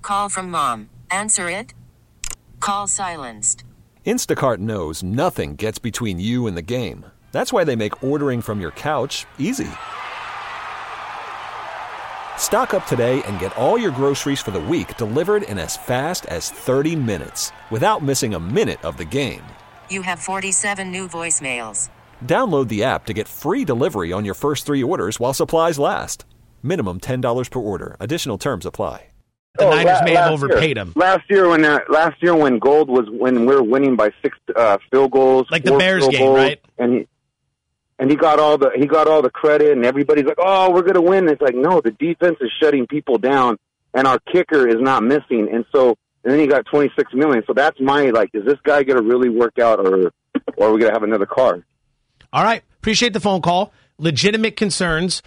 Call from mom. Answer it. Call silenced. Instacart knows nothing gets between you and the game. That's why they make ordering from your couch easy. Stock up today and get all your groceries for the week delivered in as fast as 30 minutes without missing a minute of the game. You have 47 new voicemails. Download the app to get free delivery on your first 3 orders while supplies last. Minimum $10 per order. Additional terms apply. The Niners may have overpaid him. Last year when Gold was when we were winning by 6 field goals, like the Bears game, right? And he got all the credit, and everybody's like, "Oh, we're going to win." And it's like, no, the defense is shutting people down, and our kicker is not missing. And then he got $26 million. So that's is this guy going to really work out, or are we going to have another car? All right, appreciate the phone call. Legitimate concerns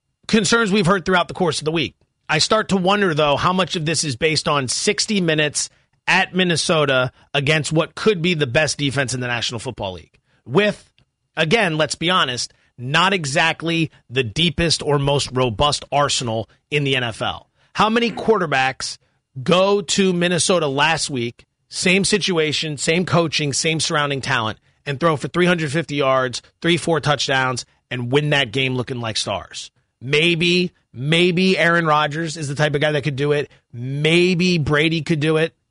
we've heard throughout the course of the week. I start to wonder, though, how much of this is based on 60 minutes at Minnesota against what could be the best defense in the National Football League. With, again, let's be honest, not exactly the deepest or most robust arsenal in the NFL. How many quarterbacks go to Minnesota last week, same situation, same coaching, same surrounding talent, and throw for 350 yards, 3-4 touchdowns, and win that game looking like stars? Maybe Aaron Rodgers is the type of guy that could do it. Maybe Brady could do it.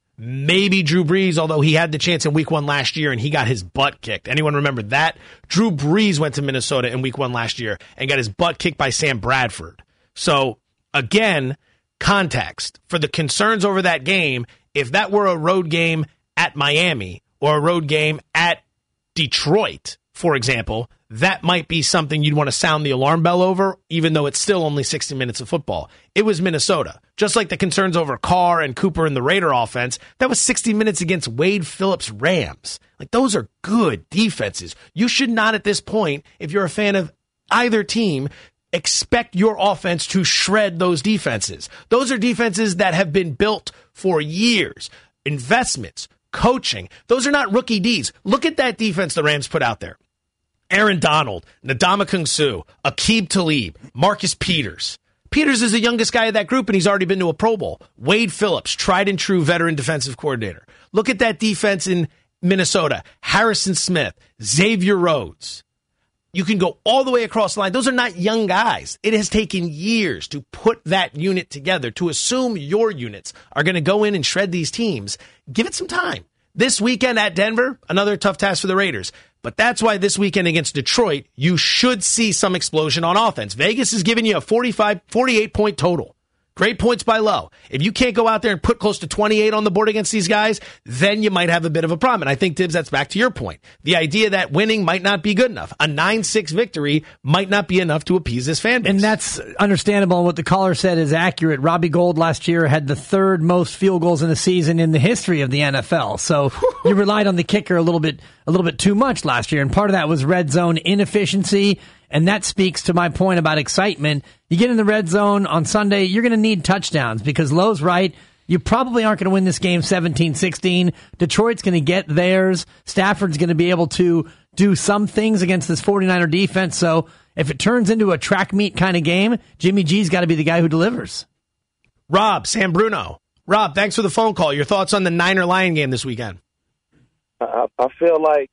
Maybe Drew Brees, although he had the chance in week 1 last year and he got his butt kicked. Anyone remember that? Drew Brees went to Minnesota in week 1 last year and got his butt kicked by Sam Bradford. So, again, context. For the concerns over that game, if that were a road game at Miami or a road game at Detroit, for example, that might be something you'd want to sound the alarm bell over, even though it's still only 60 minutes of football. It was Minnesota. Just like the concerns over Carr and Cooper and the Raider offense, that was 60 minutes against Wade Phillips' Rams. Those are good defenses. You should not at this point, if you're a fan of either team, expect your offense to shred those defenses. Those are defenses that have been built for years. Investments, coaching. Those are not rookie Ds. Look at that defense the Rams put out there. Aaron Donald, Ndamukong Suh, Aqib Talib, Marcus Peters. Peters is the youngest guy of that group, and he's already been to a Pro Bowl. Wade Phillips, tried and true veteran defensive coordinator. Look at that defense in Minnesota. Harrison Smith, Xavier Rhodes. You can go all the way across the line. Those are not young guys. It has taken years to put that unit together. To assume your units are going to go in and shred these teams, give it some time. This weekend at Denver, another tough task for the Raiders. But that's why this weekend against Detroit, you should see some explosion on offense. Vegas is giving you a 48-point total. Great points by low. If you can't go out there and put close to 28 on the board against these guys, then you might have a bit of a problem. And I think, Tibbs, that's back to your point. The idea that winning might not be good enough. A 9-6 victory might not be enough to appease this fan base. And that's understandable. And what the caller said is accurate. Robbie Gould last year had the 3rd most field goals in a season in the history of the NFL. So you relied on the kicker a little bit too much last year. And part of that was red zone inefficiency. And that speaks to my point about excitement. You get in the red zone on Sunday, you're going to need touchdowns because Lowe's right. You probably aren't going to win this game 17-16. Detroit's going to get theirs. Stafford's going to be able to do some things against this 49er defense. So if it turns into a track meet kind of game, Jimmy G's got to be the guy who delivers. Rob, San Bruno. Rob, thanks for the phone call. Your thoughts on the Niner-Lion game this weekend? I feel like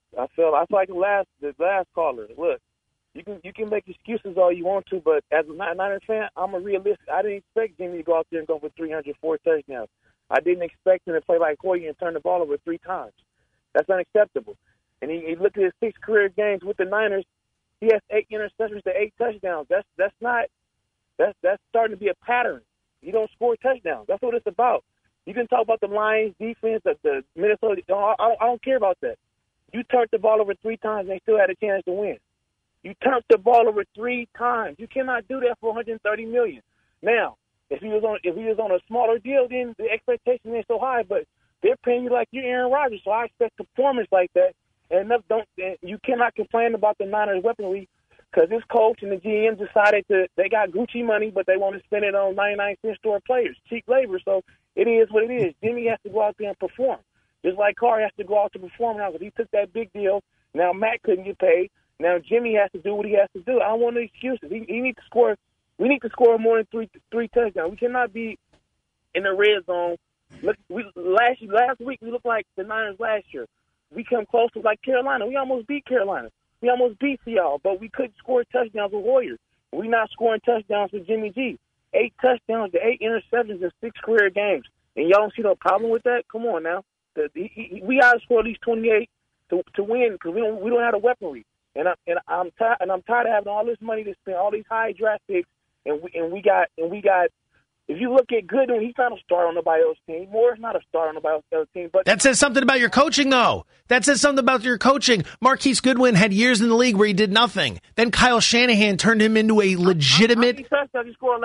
the last caller. Look. You can make excuses all you want to, but as a Niners fan, I'm a realist. I didn't expect Jimmy to go out there and go for 304 touchdowns. I didn't expect him to play like Hoyer and turn the ball over 3 times. That's unacceptable. And he looked at his 6 career games with the Niners. He has 8 interceptions to 8 touchdowns. That's starting to be a pattern. You don't score touchdowns. That's what it's about. You can talk about the Lions defense, the Minnesota. I don't care about that. You turned the ball over 3 times and they still had a chance to win. You turned the ball over 3 times. You cannot do that for $130 million. Now, if he was on a smaller deal, then the expectation ain't so high. But they're paying you like you're Aaron Rodgers, so I expect performance like that. And you cannot complain about the Niners' weaponry because this coach and the GM decided they got Gucci money, but they want to spend it on 99-cent store players, cheap labor. So it is what it is. Jimmy has to go out there and perform, just like Carr has to go out to perform now because he took that big deal. Now Matt couldn't get paid. Now Jimmy has to do what he has to do. I don't want no excuses. He needs to score. We need to score more than three touchdowns. We cannot be in the red zone. Look, last week we looked like the Niners last year. We come close to like Carolina. We almost beat Carolina. We almost beat Seattle, but we couldn't score touchdowns with Warriors. We're not scoring touchdowns with Jimmy G. 8 touchdowns to 8 interceptions in 6 career games. And y'all don't see no problem with that? Come on now. We got to score at least 28 to win because we don't have the weaponry. And I'm tired of having all this money to spend, all these high draft picks, and we got. If you look at Goodwin, he's not a star on nobody else's team. Moore's not a star on nobody else's team. But that says something about your coaching, though. That says something about your coaching. Marquise Goodwin had years in the league where he did nothing. Then Kyle Shanahan turned him into a legitimate. How many touchdowns he scored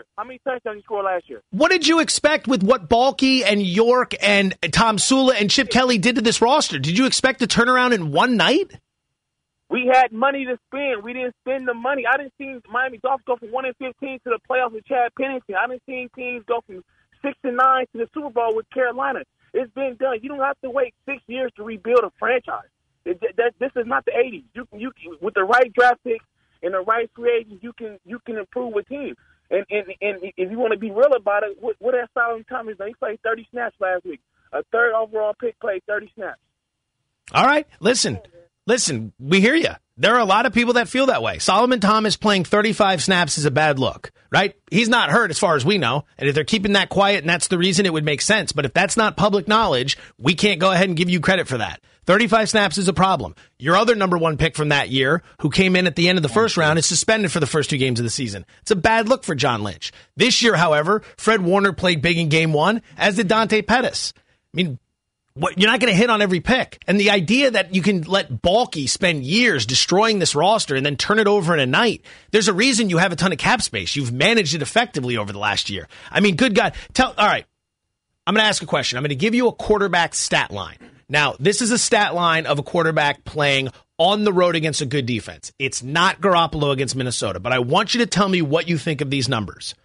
last year? What did you expect with what Balky and York and Tom Sula and Chip Kelly did to this roster? Did you expect to turn around in one night? We had money to spend. We didn't spend the money. I didn't see Miami Dolphins go from 1-15 to the playoffs with Chad Pennington. I didn't see teams go from 6-9 to the Super Bowl with Carolina. It's been done. You don't have to wait 6 years to rebuild a franchise. This is not the 80s. You with the right draft picks and the right free agents, you can improve a team. And if you want to be real about it, what has Solomon Thomas done? He played 30 snaps last week. A third overall pick played 30 snaps. All right, listen, we hear you. There are a lot of people that feel that way. Solomon Thomas playing 35 snaps is a bad look, right? He's not hurt as far as we know. And if they're keeping that quiet and that's the reason, it would make sense. But if that's not public knowledge, we can't go ahead and give you credit for that. 35 snaps is a problem. Your other number 1 pick from that year, who came in at the end of the first round, is suspended for the first 2 games of the season. It's a bad look for John Lynch. This year, however, Fred Warner played big in game 1, as did Dante Pettis. I mean, you're not going to hit on every pick. And the idea that you can let Balky spend years destroying this roster and then turn it over in a night, there's a reason you have a ton of cap space. You've managed it effectively over the last year. I mean, good God. All right, I'm going to ask a question. I'm going to give you a quarterback stat line. Now, this is a stat line of a quarterback playing on the road against a good defense. It's not Garoppolo against Minnesota, but I want you to tell me what you think of these numbers.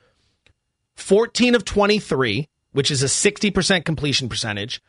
14 of 23, which is a 60% completion percentage,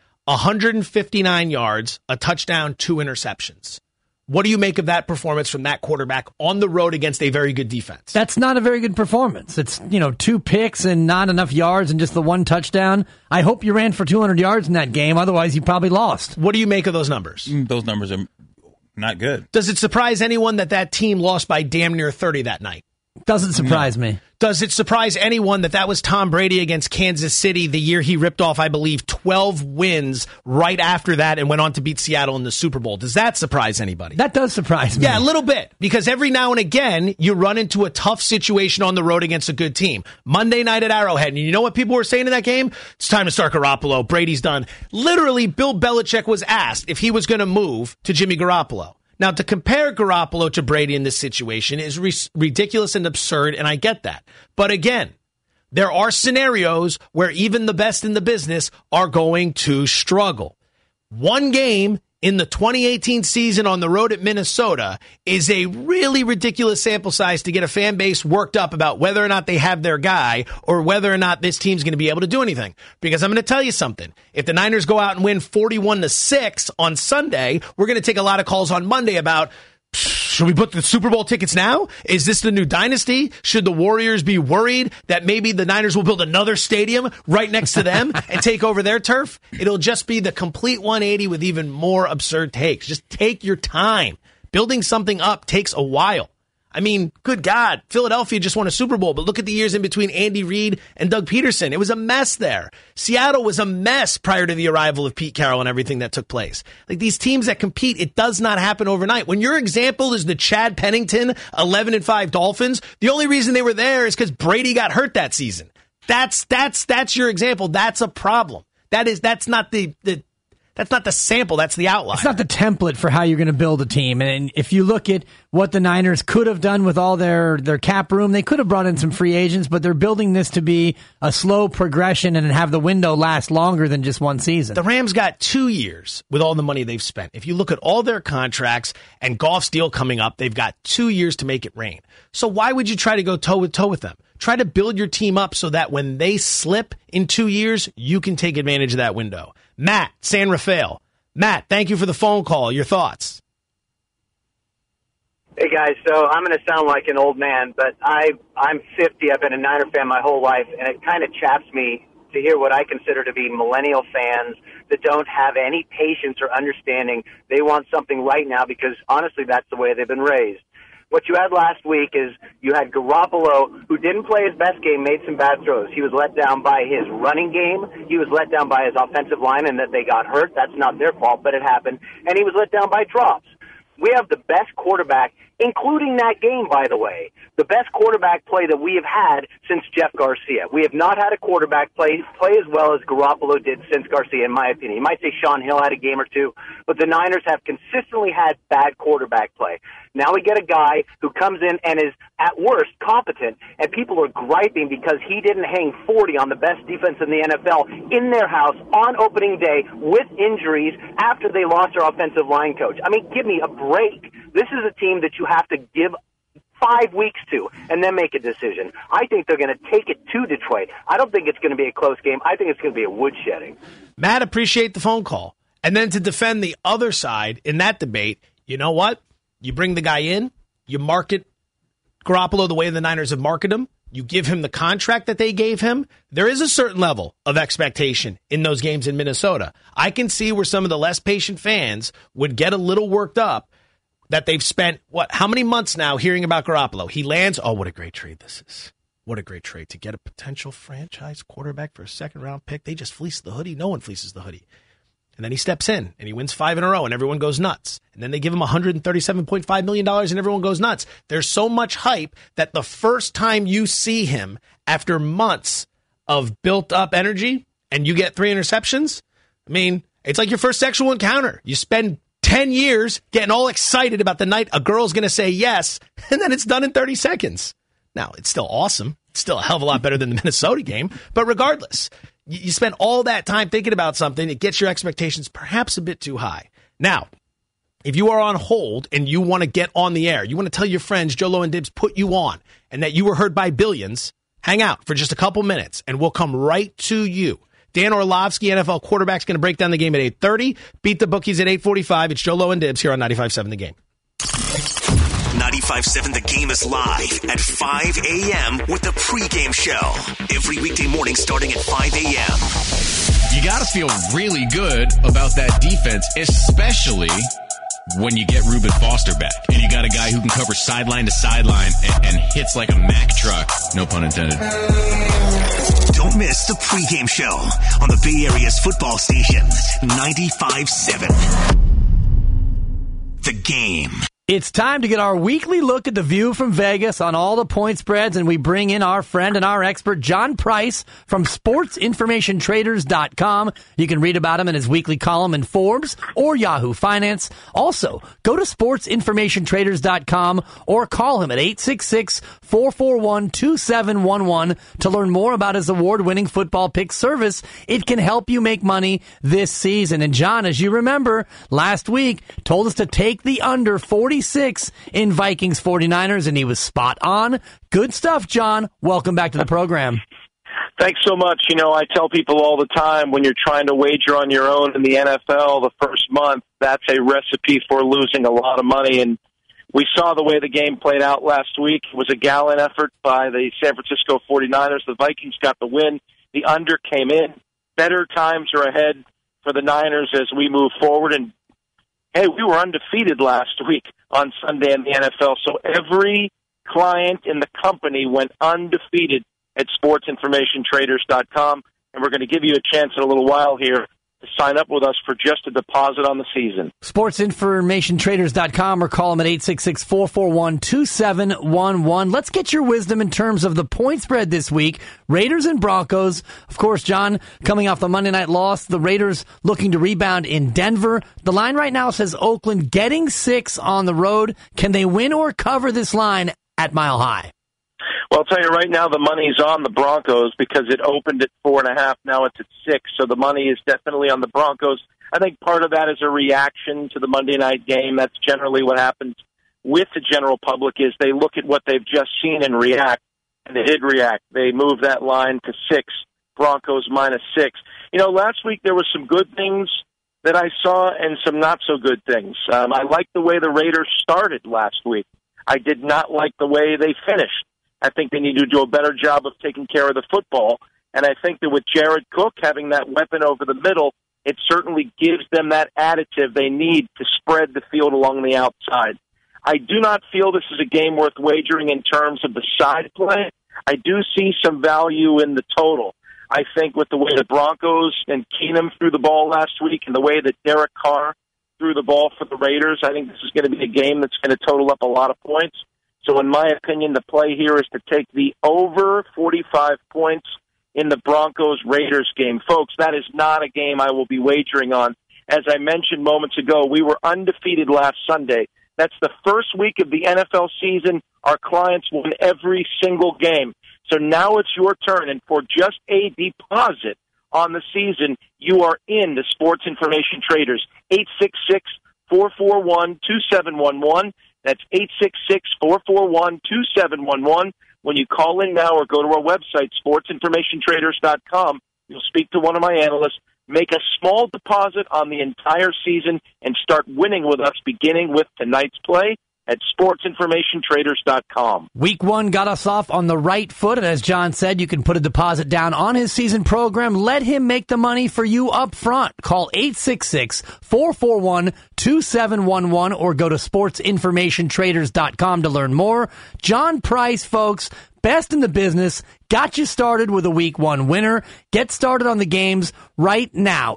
159 yards, a touchdown, 2 interceptions. What do you make of that performance from that quarterback on the road against a very good defense? That's not a very good performance. It's, 2 picks and not enough yards and just the 1 touchdown. I hope you ran for 200 yards in that game. Otherwise, you probably lost. What do you make of those numbers? Those numbers are not good. Does it surprise anyone that team lost by damn near 30 that night? Doesn't surprise me. Does it surprise anyone that was Tom Brady against Kansas City the year he ripped off, I believe, 12 wins right after that and went on to beat Seattle in the Super Bowl? Does that surprise anybody? That does surprise me. Yeah, a little bit, because every now and again, you run into a tough situation on the road against a good team. Monday night at Arrowhead, and you know what people were saying in that game? It's time to start Garoppolo. Brady's done. Literally, Bill Belichick was asked if he was going to move to Jimmy Garoppolo. Now, to compare Garoppolo to Brady in this situation is ridiculous and absurd, and I get that. But again, there are scenarios where even the best in the business are going to struggle. One game in the 2018 season on the road at Minnesota is a really ridiculous sample size to get a fan base worked up about whether or not they have their guy or whether or not this team's going to be able to do anything. Because I'm going to tell you something. If the Niners go out and win 41-6 on Sunday, we're going to take a lot of calls on Monday about, should we book the Super Bowl tickets now? Is this the new dynasty? Should the Warriors be worried that maybe the Niners will build another stadium right next to them and take over their turf? It'll just be the complete 180 with even more absurd takes. Just take your time. Building something up takes a while. I mean, good God, Philadelphia just won a Super Bowl, but look at the years in between Andy Reid and Doug Peterson. It was a mess there. Seattle was a mess prior to the arrival of Pete Carroll and everything that took place. Like, these teams that compete, it does not happen overnight. When your example is the Chad Pennington 11-5 Dolphins, the only reason they were there is because Brady got hurt that season. That's your example. That's a problem. That's not the sample. That's the outlier. It's not the template for how you're going to build a team. And if you look at what the Niners could have done with all their cap room, they could have brought in some free agents, but they're building this to be a slow progression and have the window last longer than just one season. The Rams got 2 years with all the money they've spent. If you look at all their contracts and Goff's deal coming up, they've got 2 years to make it rain. So why would you try to go toe-to-toe with them? Try to build your team up so that when they slip in 2 years, you can take advantage of that window. Matt, San Rafael. Matt, thank you for the phone call. Your thoughts? Hey, guys. So I'm going to sound like an old man, but I'm 50. I've been a Niner fan my whole life, and it kind of chaps me to hear what I consider to be millennial fans that don't have any patience or understanding. They want something right now because, honestly, that's the way they've been raised. What you had last week is you had Garoppolo, who didn't play his best game, made some bad throws. He was let down by his running game. He was let down by his offensive line, and that they got hurt. That's not their fault, but it happened. And he was let down by drops. We have the best quarterback, including that game, by the way, the best quarterback play that we have had since Jeff Garcia. We have not had a quarterback play as well as Garoppolo did since Garcia, in my opinion. You might say Sean Hill had a game or two, but the Niners have consistently had bad quarterback play. Now we get a guy who comes in and is, at worst, competent, and people are griping because he didn't hang 40 on the best defense in the NFL in their house on opening day with injuries after they lost their offensive line coach. I mean, give me a break. This is a team that you have to give 5 weeks to and then make a decision. I think they're going to take it to Detroit. I don't think it's going to be a close game. I think it's going to be a woodshedding. Matt, appreciate the phone call. And then to defend the other side in that debate, you know what? You bring the guy in, you market Garoppolo the way the Niners have marketed him, you give him the contract that they gave him. There is a certain level of expectation in those games in Minnesota. I can see where some of the less patient fans would get a little worked up that they've spent, how many months now hearing about Garoppolo? He lands, what a great trade this is. What a great trade to get a potential franchise quarterback for a second-round pick. They just fleece the hoodie. No one fleeces the hoodie. And then he steps in, and he wins 5 in a row, and everyone goes nuts. And then they give him $137.5 million, and everyone goes nuts. There's so much hype that the first time you see him after months of built-up energy and you get 3 interceptions, I mean, it's like your first sexual encounter. You spend 10 years getting all excited about the night a girl's going to say yes, and then it's done in 30 seconds. Now, it's still awesome. It's still a hell of a lot better than the Minnesota game. But regardless, you spend all that time thinking about something. It gets your expectations perhaps a bit too high. Now, if you are on hold and you want to get on the air, you want to tell your friends Joe Low and Dibs put you on and that you were heard by billions, hang out for just a couple minutes and we'll come right to you. Dan Orlovsky, NFL quarterback, is going to break down the game at 8:30. Beat the bookies at 8:45. It's Joe Low and Dibs here on 95.7 The Game. 95.7 The Game is live at 5 a.m. with the pregame show. Every weekday morning starting at 5 a.m. You got to feel really good about that defense, especially when you get Reuben Foster back. And you got a guy who can cover sideline to sideline and hits like a Mack truck. No pun intended. Don't miss the pregame show on the Bay Area's football station, 95.7 The Game. It's time to get our weekly look at the view from Vegas on all the point spreads, and we bring in our friend and our expert, John Price from SportsInformationTraders.com. You can read about him in his weekly column in Forbes or Yahoo Finance. Also, go to SportsInformationTraders.com or call him at 866-441-2711 to learn more about his award-winning football pick service. It can help you make money this season. And John, as you remember, last week told us to take the under 46 in Vikings 49ers, and he was spot on. Good stuff, John. Welcome back to the program. Thanks so much. You know, I tell people all the time when you're trying to wager on your own in the NFL the first month, that's a recipe for losing a lot of money. And we saw the way the game played out last week. It was a gallant effort by the San Francisco 49ers. The Vikings got the win. The under came in. Better times are ahead for the Niners as we move forward. And, hey, we were undefeated last week on Sunday in the NFL. So every client in the company went undefeated at SportsInformationTraders.com. And we're going to give you a chance in a little while here to sign up with us for just a deposit on the season. SportsInformationTraders.com or call them at 866-441-2711. Let's get your wisdom in terms of the point spread this week. Raiders and Broncos. Of course, John, coming off the Monday night loss, the Raiders looking to rebound in Denver. The line right now says Oakland getting 6 on the road. Can they win or cover this line at Mile High? Well, I'll tell you right now, the money's on the Broncos because it opened at 4.5. Now it's at 6. So the money is definitely on the Broncos. I think part of that is a reaction to the Monday night game. That's generally what happens with the general public is they look at what they've just seen and react. And they did react. They moved that line to 6, Broncos -6. You know, last week there were some good things that I saw and some not so good things. I liked the way the Raiders started last week. I did not like the way they finished. I think they need to do a better job of taking care of the football. And I think that with Jared Cook having that weapon over the middle, it certainly gives them that additive they need to spread the field along the outside. I do not feel this is a game worth wagering in terms of the side play. I do see some value in the total. I think with the way the Broncos and Keenum threw the ball last week and the way that Derek Carr threw the ball for the Raiders, I think this is going to be a game that's going to total up a lot of points. So in my opinion, the play here is to take the over 45 points in the Broncos-Raiders game. Folks, that is not a game I will be wagering on. As I mentioned moments ago, we were undefeated last Sunday. That's the first week of the NFL season. Our clients won every single game. So now it's your turn, and for just a deposit on the season, you are in the Sports Information Traders. 866-441-2711. That's 866-441-2711. When you call in now or go to our website, sportsinformationtraders.com, you'll speak to one of my analysts, make a small deposit on the entire season, and start winning with us beginning with tonight's play at sportsinformationtraders.com. Week 1 got us off on the right foot, and as John said, you can put a deposit down on his season program. Let him make the money for you up front. Call 866-441-2711 or go to sportsinformationtraders.com to learn more. John Price, folks, best in the business, got you started with a Week 1 winner. Get started on the games right now.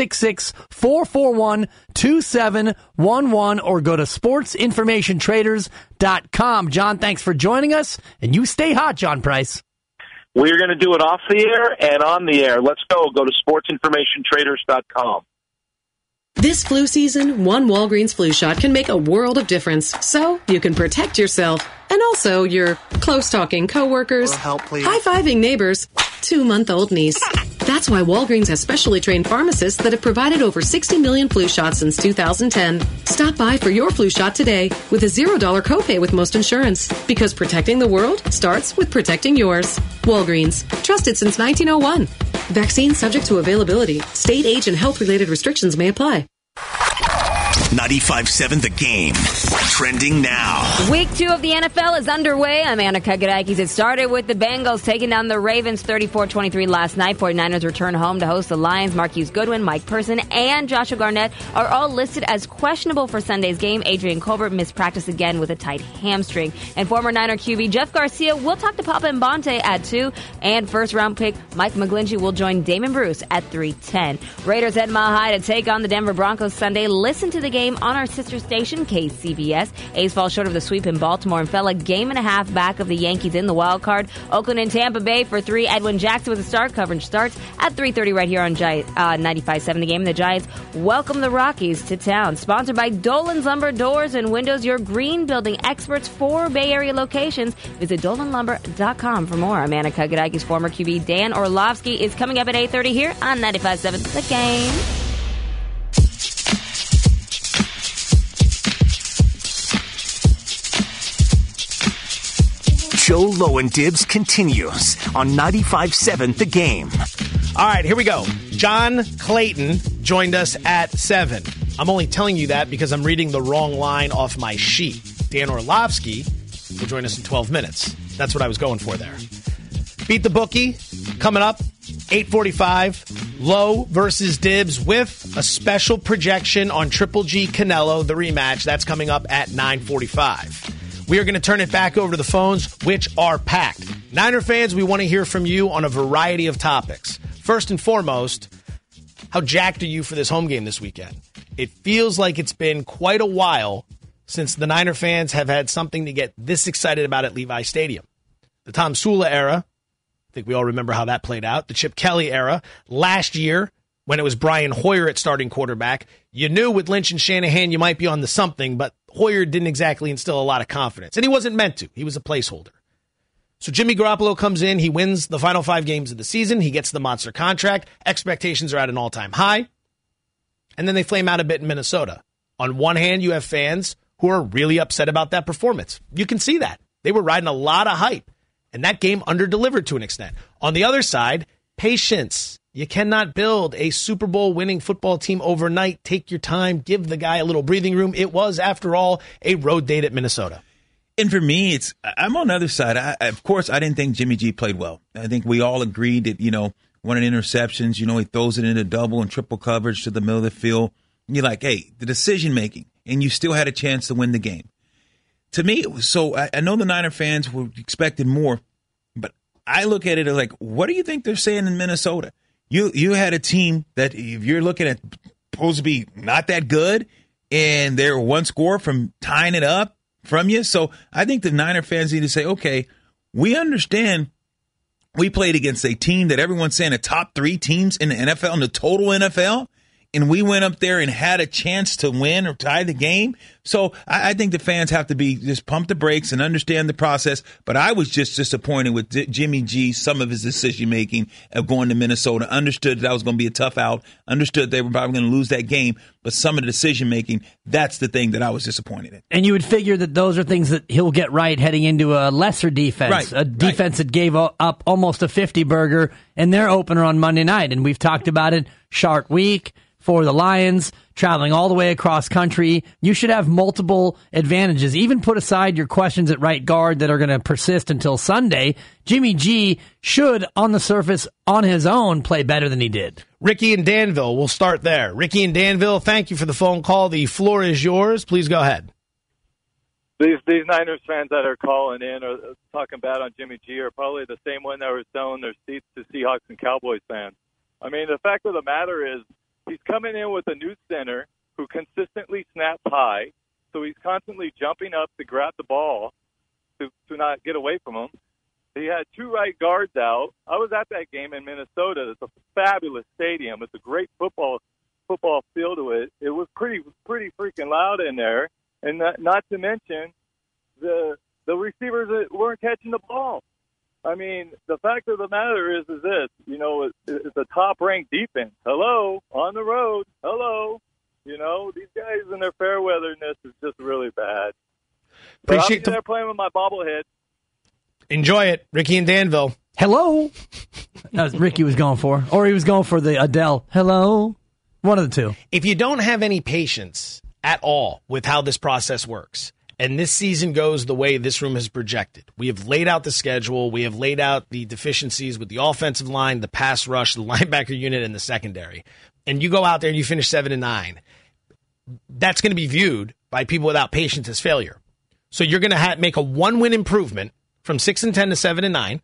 866-441-2711 or go to sportsinformationtraders.com. John, thanks for joining us, and you stay hot, John Price. We're going to do it off the air and on the air. Let's go. Go to sportsinformationtraders.com. This flu season, one Walgreens flu shot can make a world of difference, so you can protect yourself and also your close-talking coworkers, high-fiving neighbors, 2-month-old niece. That's why Walgreens has specially trained pharmacists that have provided over 60 million flu shots since 2010. Stop by for your flu shot today with a $0 copay with most insurance, because protecting the world starts with protecting yours. Walgreens, trusted since 1901. Vaccine subject to availability. State, age, and health-related restrictions may apply. 95.7 The Game. Trending now. Week 2 of the NFL is underway. I'm Anna Kagarakis. It started with the Bengals taking down the Ravens 34-23 last night. 49ers return home to host the Lions. Marquise Goodwin, Mike Person, and Joshua Garnett are all listed as questionable for Sunday's game. Adrian Colbert missed practice again with a tight hamstring. And former Niner QB Jeff Garcia will talk to Papa Mbonte at 2. And first-round pick Mike McGlinchey will join Damon Bruce at 3:10. Raiders head Mile High to take on the Denver Broncos Sunday. Listen to the game on our sister station, KCBS. A's fall short of the sweep in Baltimore and fell a game and a half back of the Yankees in the wild card. Oakland and Tampa Bay for 3. Edwin Jackson with a start. Coverage starts at 3:30 right here on 95.7 The Game. The Giants welcome the Rockies to town. Sponsored by Dolan's Lumber Doors and Windows, your green building experts for Bay Area locations. Visit dolanlumber.com for more. I'm Anna Kagarakis. Former QB Dan Orlovsky is coming up at 8:30 here on 95.7 The Game. Joe Lowen Dibs continues on 95.7 The Game. All right, here we go. John Clayton joined us at 7. I'm only telling you that because I'm reading the wrong line off my sheet. Dan Orlovsky will join us in 12 minutes. That's what I was going for there. Beat the Bookie coming up, 8:45. Low versus Dibs with a special projection on Triple G Canelo, the rematch. That's coming up at 9:45. We are going to turn it back over to the phones, which are packed. Niner fans, we want to hear from you on a variety of topics. First and foremost, how jacked are you for this home game this weekend? It feels like it's been quite a while since the Niner fans have had something to get this excited about at Levi Stadium. The Tom Sula era, I think we all remember how that played out. The Chip Kelly era, last year, when it was Brian Hoyer at starting quarterback, you knew with Lynch and Shanahan you might be on to something, but Hoyer didn't exactly instill a lot of confidence. And he wasn't meant to. He was a placeholder. So Jimmy Garoppolo comes in. He wins the final 5 games of the season. He gets the monster contract. Expectations are at an all-time high. And then they flame out a bit in Minnesota. On one hand, you have fans who are really upset about that performance. You can see that. They were riding a lot of hype. And that game under-delivered to an extent. On the other side, patience. You cannot build a Super Bowl winning football team overnight. Take your time. Give the guy a little breathing room. It was, after all, a road date at Minnesota. And for me, I'm on the other side. Of course, I didn't think Jimmy G played well. I think we all agreed that, one of the interceptions, he throws it into double and triple coverage to the middle of the field. And you're like, hey, the decision-making, and you still had a chance to win the game. To me, I know the Niner fans were expecting more, but I look at it as like, what do you think they're saying in Minnesota? You had a team that, if you're looking at, supposed to be not that good, and they're one score from tying it up from you. So I think the Niner fans need to say, okay, we understand we played against a team that everyone's saying the top 3 teams in the NFL, in the total NFL, and we went up there and had a chance to win or tie the game. So I think the fans have to just pump the brakes and understand the process. But I was just disappointed with Jimmy G, some of his decision-making of going to Minnesota. Understood that was going to be a tough out. Understood they were probably going to lose that game. But some of the decision-making, that's the thing that I was disappointed in. And you would figure that those are things that he'll get right heading into a lesser defense, a defense that gave up almost a 50-burger in their opener on Monday night. And we've talked about it, Shark Week. For the Lions, traveling all the way across country, you should have multiple advantages. Even put aside your questions at right guard that are going to persist until Sunday, Jimmy G should, on the surface, on his own, play better than he did. Ricky in Danville, we'll start there. Ricky in Danville, thank you for the phone call. The floor is yours. Please go ahead. These Niners fans that are calling in or talking bad on Jimmy G are probably the same one that were selling their seats to Seahawks and Cowboys fans. I mean, the fact of the matter is, he's coming in with a new center who consistently snaps high, so he's constantly jumping up to grab the ball to not get away from him. He had 2 right guards out. I was at that game in Minnesota. It's a fabulous stadium. It's a great football field to it. It was pretty freaking loud in there, and not to mention the receivers that weren't catching the ball. I mean, the fact of the matter is this, it's a top-ranked defense. Hello, on the road. Hello. These guys and their fair weatherness is just really bad. Appreciate they're playing with my bobblehead. Enjoy it, Ricky in Danville. Hello. That was Ricky was going for. Or he was going for the Adele. Hello. One of the two. If you don't have any patience at all with how this process works, and this season goes the way this room has projected. We have laid out the schedule. We have laid out the deficiencies with the offensive line, the pass rush, the linebacker unit, and the secondary. And you go out there and you finish 7-9. That's going to be viewed by people without patience as failure. So you're going to make a 1-win improvement from 6-10 to 7-9,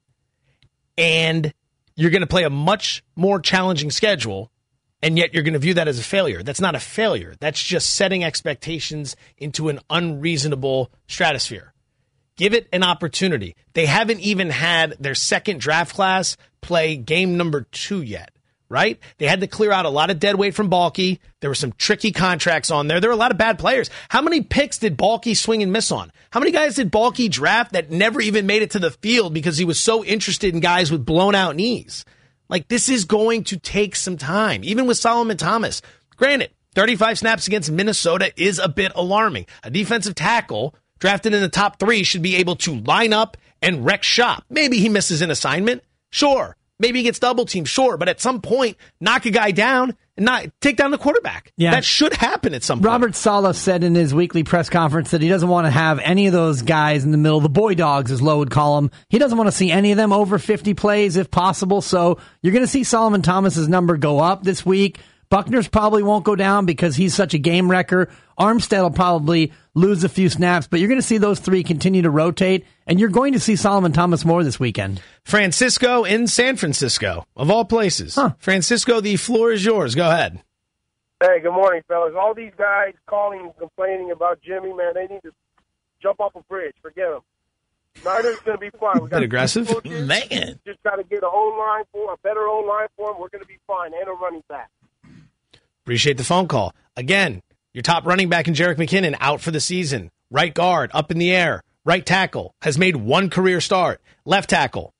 and you're going to play a much more challenging schedule. And yet you're going to view that as a failure. That's not a failure. That's just setting expectations into an unreasonable stratosphere. Give it an opportunity. They haven't even had their second draft class play game number 2 yet, right? They had to clear out a lot of dead weight from Balky. There were some tricky contracts on there. There were a lot of bad players. How many picks did Balky swing and miss on? How many guys did Balky draft that never even made it to the field because he was so interested in guys with blown out knees? Like, this is going to take some time, even with Solomon Thomas. Granted, 35 snaps against Minnesota is a bit alarming. A defensive tackle drafted in the top 3 should be able to line up and wreck shop. Maybe he misses an assignment. Sure. Maybe he gets double teamed. Sure. But at some point, knock a guy down and not take down the quarterback. Yeah. That should happen at some point. Robert Saleh said in his weekly press conference that he doesn't want to have any of those guys in the middle, the boy dogs, as Lowe would call them. He doesn't want to see any of them over 50 plays if possible. So you're going to see Solomon Thomas's number go up this week. Buckner's probably won't go down because he's such a game wrecker. Armstead will probably lose a few snaps, but you're going to see those 3 continue to rotate, and you're going to see Solomon Thomas more this weekend. Francisco in San Francisco, of all places. Francisco, the floor is yours. Go ahead. Hey, good morning, fellas. All these guys calling and complaining about Jimmy, man, they need to jump off a bridge. Forget them. Niners going to be fine. We got aggressive, man. Just got to get a better O-line for him. We're going to be fine, and a running back. Appreciate the phone call. Again, your top running back in Jerick McKinnon out for the season. Right guard, up in the air. Right tackle, has made 1 career start. Left tackle,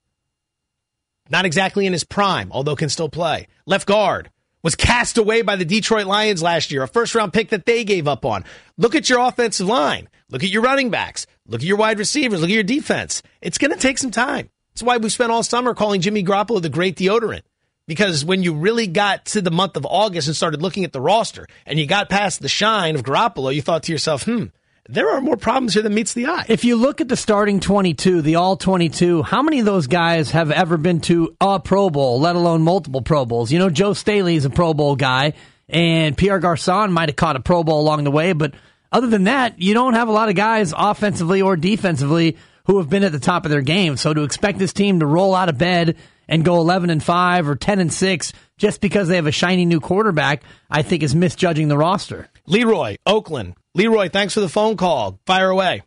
not exactly in his prime, although can still play. Left guard, was cast away by the Detroit Lions last year, a first-round pick that they gave up on. Look at your offensive line. Look at your running backs. Look at your wide receivers. Look at your defense. It's going to take some time. That's why we spent all summer calling Jimmy Garoppolo the great deodorant. Because when you really got to the month of August and started looking at the roster and you got past the shine of Garoppolo, you thought to yourself, there are more problems here than meets the eye. If you look at the starting 22, the all 22, how many of those guys have ever been to a Pro Bowl, let alone multiple Pro Bowls? You know, Joe Staley's a Pro Bowl guy, and Pierre Garçon might have caught a Pro Bowl along the way, but other than that, you don't have a lot of guys offensively or defensively who have been at the top of their game. So to expect this team to roll out of bed and go 11-5 or 10-6 just because they have a shiny new quarterback, I think is misjudging the roster. Leroy, Oakland. Leroy, thanks for the phone call. Fire away.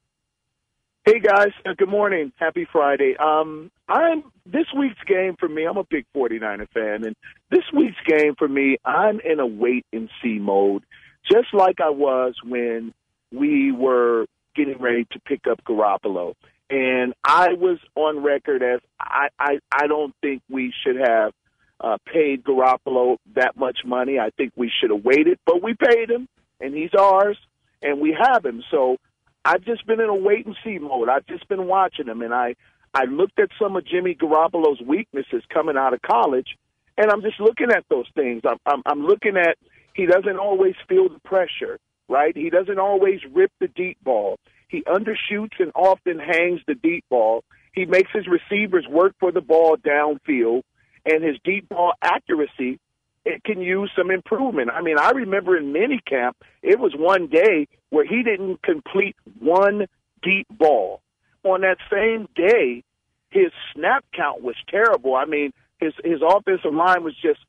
Hey guys, good morning. Happy Friday. This week's game for me, I'm a big 49er fan, and this week's game for me, I'm in a wait and see mode, just like I was when we were getting ready to pick up Garoppolo. And I was on record as I don't think we should have paid Garoppolo that much money. I think we should have waited, but we paid him, and he's ours, and we have him. So I've just been in a wait-and-see mode. I've just been watching him, and I looked at some of Jimmy Garoppolo's weaknesses coming out of college, and I'm just looking at those things. I'm looking at he doesn't always feel the pressure, right? He doesn't always rip the deep ball. He undershoots and often hangs the deep ball. He makes his receivers work for the ball downfield, and his deep ball accuracy, it can use some improvement. I mean, I remember in minicamp, it was one day where he didn't complete one deep ball. On that same day, his snap count was terrible. I mean, his offensive line was just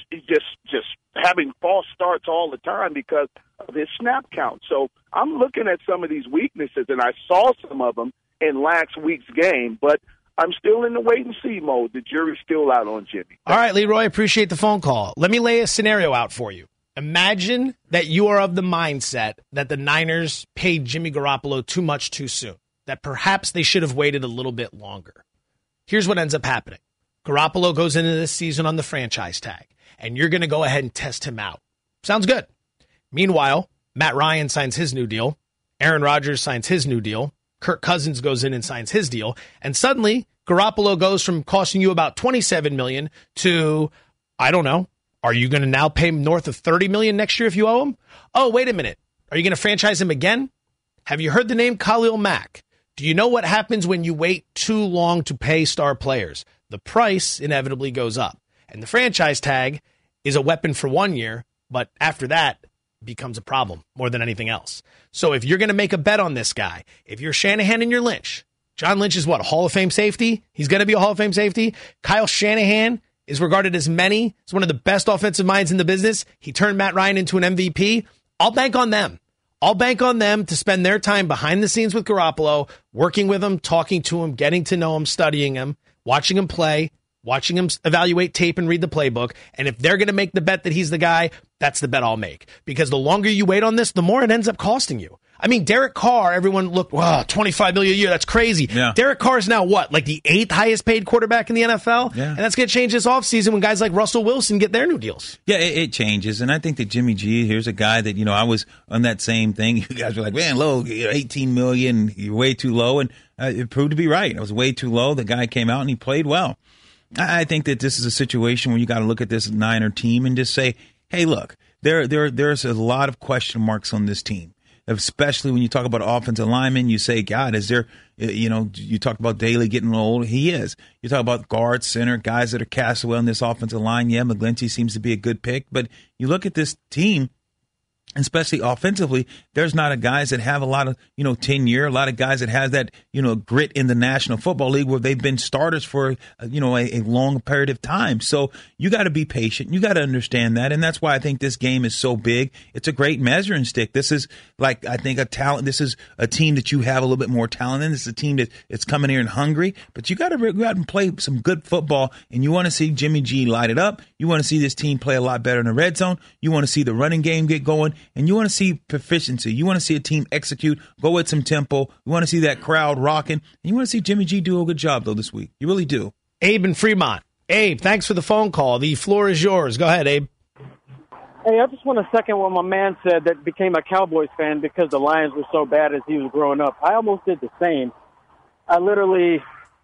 having false starts all the time because of his snap count. So I'm looking at some of these weaknesses, and I saw some of them in last week's game, but I'm still in the wait-and-see mode. The jury's still out on Jimmy. All right, Leroy, appreciate the phone call. Let me lay a scenario out for you. Imagine that you are of the mindset that the Niners paid Jimmy Garoppolo too much too soon, that perhaps they should have waited a little bit longer. Here's what ends up happening. Garoppolo goes into this season on the franchise tag, and you're going to go ahead and test him out. Sounds good. Meanwhile, Matt Ryan signs his new deal. Aaron Rodgers signs his new deal. Kirk Cousins goes in and signs his deal. And suddenly, Garoppolo goes from costing you about $27 million to, I don't know, are you going to now pay him north of $30 million next year if you owe him? Oh, wait a minute. Are you going to franchise him again? Have you heard the name Khalil Mack? Do you know what happens when you wait too long to pay star players? The price inevitably goes up. And the franchise tag is a weapon for 1 year, but after that, becomes a problem more than anything else. So if you're going to make a bet on this guy, if you're Shanahan and you're Lynch, John Lynch is what, a Hall of Fame safety? He's going to be a Hall of Fame safety. Kyle Shanahan is regarded as one of the best offensive minds in the business. He turned Matt Ryan into an MVP. I'll bank on them. I'll bank on them to spend their time behind the scenes with Garoppolo, working with him, talking to him, getting to know him, studying him, watching him play, watching him evaluate tape and read the playbook. And if they're going to make the bet that he's the guy, that's the bet I'll make. Because the longer you wait on this, the more it ends up costing you. I mean, Derek Carr, everyone looked, wow, $25 million a year. That's crazy. Yeah. Derek Carr is now what, like the 8th highest paid quarterback in the NFL? Yeah. And that's going to change this offseason when guys like Russell Wilson get their new deals. Yeah, it changes. And I think that Jimmy G, here's a guy that, I was on that same thing. You guys were like, man, low, $18 million, you're way too low. And it proved to be right. It was way too low. The guy came out and he played well. I think that this is a situation where you got to look at this Niner team and just say, hey, look, there's a lot of question marks on this team, especially when you talk about offensive linemen. You say, God, is there, you talk about Daly getting old. He is. You talk about guard, center, guys that are cast well in this offensive line. Yeah, McGlinchey seems to be a good pick. But you look at this team, especially offensively, there's not a guys that have a lot of, tenure, a lot of guys that have that, grit in the National Football League where they've been starters for, a long period of time. So you got to be patient. You got to understand that. And that's why I think this game is so big. It's a great measuring stick. This is like, I think, a talent. This is a team that you have a little bit more talent in. This is a team that it's coming here and hungry, but you got to go out and play some good football. And you want to see Jimmy G light it up. You want to see this team play a lot better in the red zone. You want to see the running game get going. And you want to see proficiency. You want to see a team execute, go with some tempo. You want to see that crowd rocking. And you want to see Jimmy G do a good job, though, this week. You really do. Abe in Fremont. Abe, thanks for the phone call. The floor is yours. Go ahead, Abe. Hey, I just want to second what my man said that became a Cowboys fan because the Lions were so bad as he was growing up. I almost did the same. I literally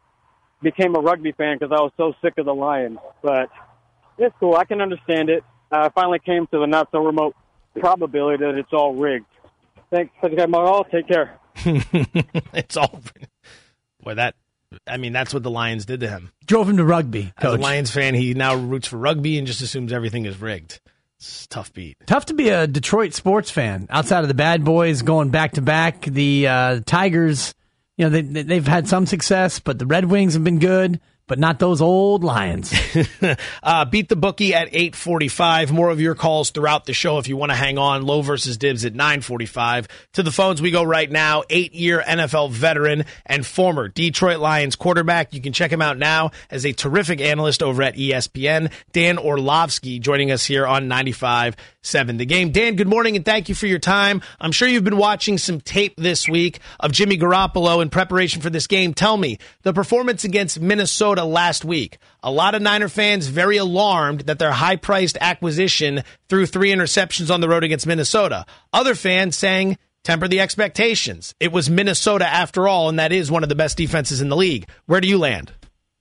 became a rugby fan because I was so sick of the Lions. But it's cool. I can understand it. I finally came to the not-so-remote probability that it's all rigged. Thanks for the game. All. Take care. It's all. Boy, that's what the Lions did to him. Drove him to rugby, Coach. As a Lions fan, he now roots for rugby and just assumes everything is rigged. It's a tough beat. Tough to be a Detroit sports fan. Outside of the Bad Boys going back-to-back, the Tigers, they've had some success, but the Red Wings have been good. But not those old Lions. Beat the bookie at 8:45. More of your calls throughout the show if you want to hang on. Low versus Dibs at 9:45. To the phones we go right now. 8-year NFL veteran and former Detroit Lions quarterback. You can check him out now as a terrific analyst over at ESPN. Dan Orlovsky joining us here on 95.7 The Game. Dan, good morning and thank you for your time. I'm sure you've been watching some tape this week of Jimmy Garoppolo in preparation for this game. Tell me, the performance against Minnesota last week. A lot of Niner fans very alarmed that their high-priced acquisition threw 3 interceptions on the road against Minnesota. Other fans saying, temper the expectations. It was Minnesota after all, and that is one of the best defenses in the league. Where do you land?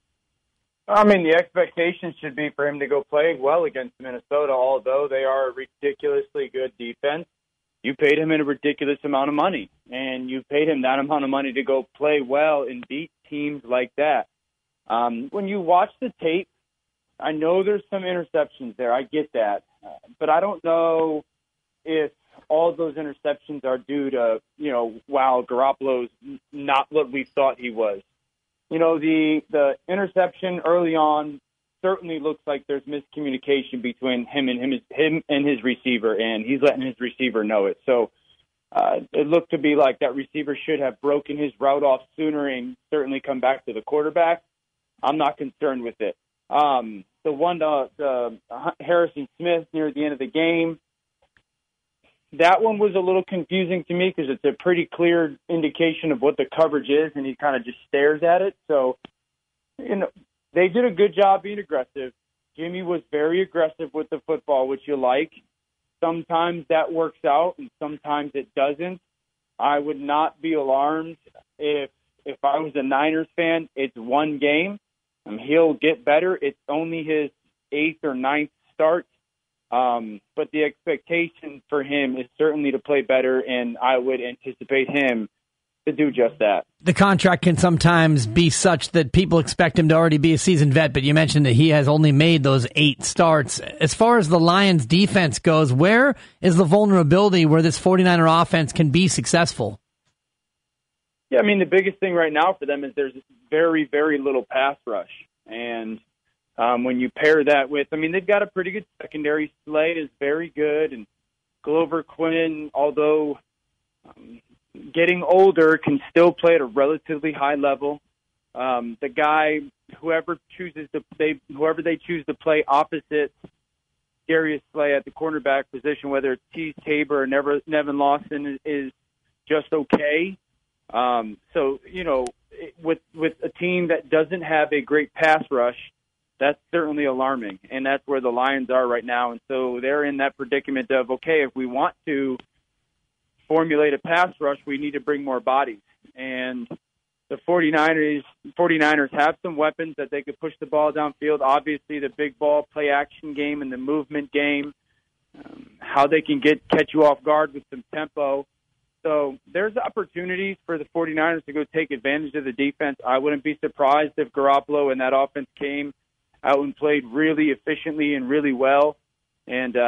I mean, the expectation should be for him to go play well against Minnesota, although they are a ridiculously good defense. You paid him a ridiculous amount of money, and you paid him that amount of money to go play well and beat teams like that. When you watch the tape, I know there's some interceptions there. I get that. But I don't know if all those interceptions are due to, wow, Garoppolo's not what we thought he was. The interception early on certainly looks like there's miscommunication between him and his receiver, and he's letting his receiver know it. So it looked to be like that receiver should have broken his route off sooner and certainly come back to the quarterback. I'm not concerned with it. The one to Harrison Smith near the end of the game, that one was a little confusing to me because it's a pretty clear indication of what the coverage is, and he kind of just stares at it. So, they did a good job being aggressive. Jimmy was very aggressive with the football, which you like. Sometimes that works out, and sometimes it doesn't. I would not be alarmed if I was a Niners fan. It's one game. He'll get better. It's only his 8th or 9th start. But the expectation for him is certainly to play better, and I would anticipate him to do just that. The contract can sometimes be such that people expect him to already be a seasoned vet, but you mentioned that he has only made those 8 starts. As far as the Lions defense goes, where is the vulnerability where this 49er offense can be successful? Yeah, I mean, the biggest thing right now for them is there's very, very little pass rush. And when you pair that with, they've got a pretty good secondary. Slay is very good. And Glover Quinn, although getting older, can still play at a relatively high level. The guy, whoever they choose to play opposite Darius Slay at the cornerback position, whether it's Tease Tabor or Nevin Lawson, is just okay. So, with a team that doesn't have a great pass rush, that's certainly alarming. And that's where the Lions are right now. And so they're in that predicament of, okay, if we want to formulate a pass rush, we need to bring more bodies. And the 49ers have some weapons that they could push the ball downfield. Obviously, the big ball play action game and the movement game, how they can catch you off guard with some tempo. So there's opportunities for the 49ers to go take advantage of the defense. I wouldn't be surprised if Garoppolo and that offense came out and played really efficiently and really well. And,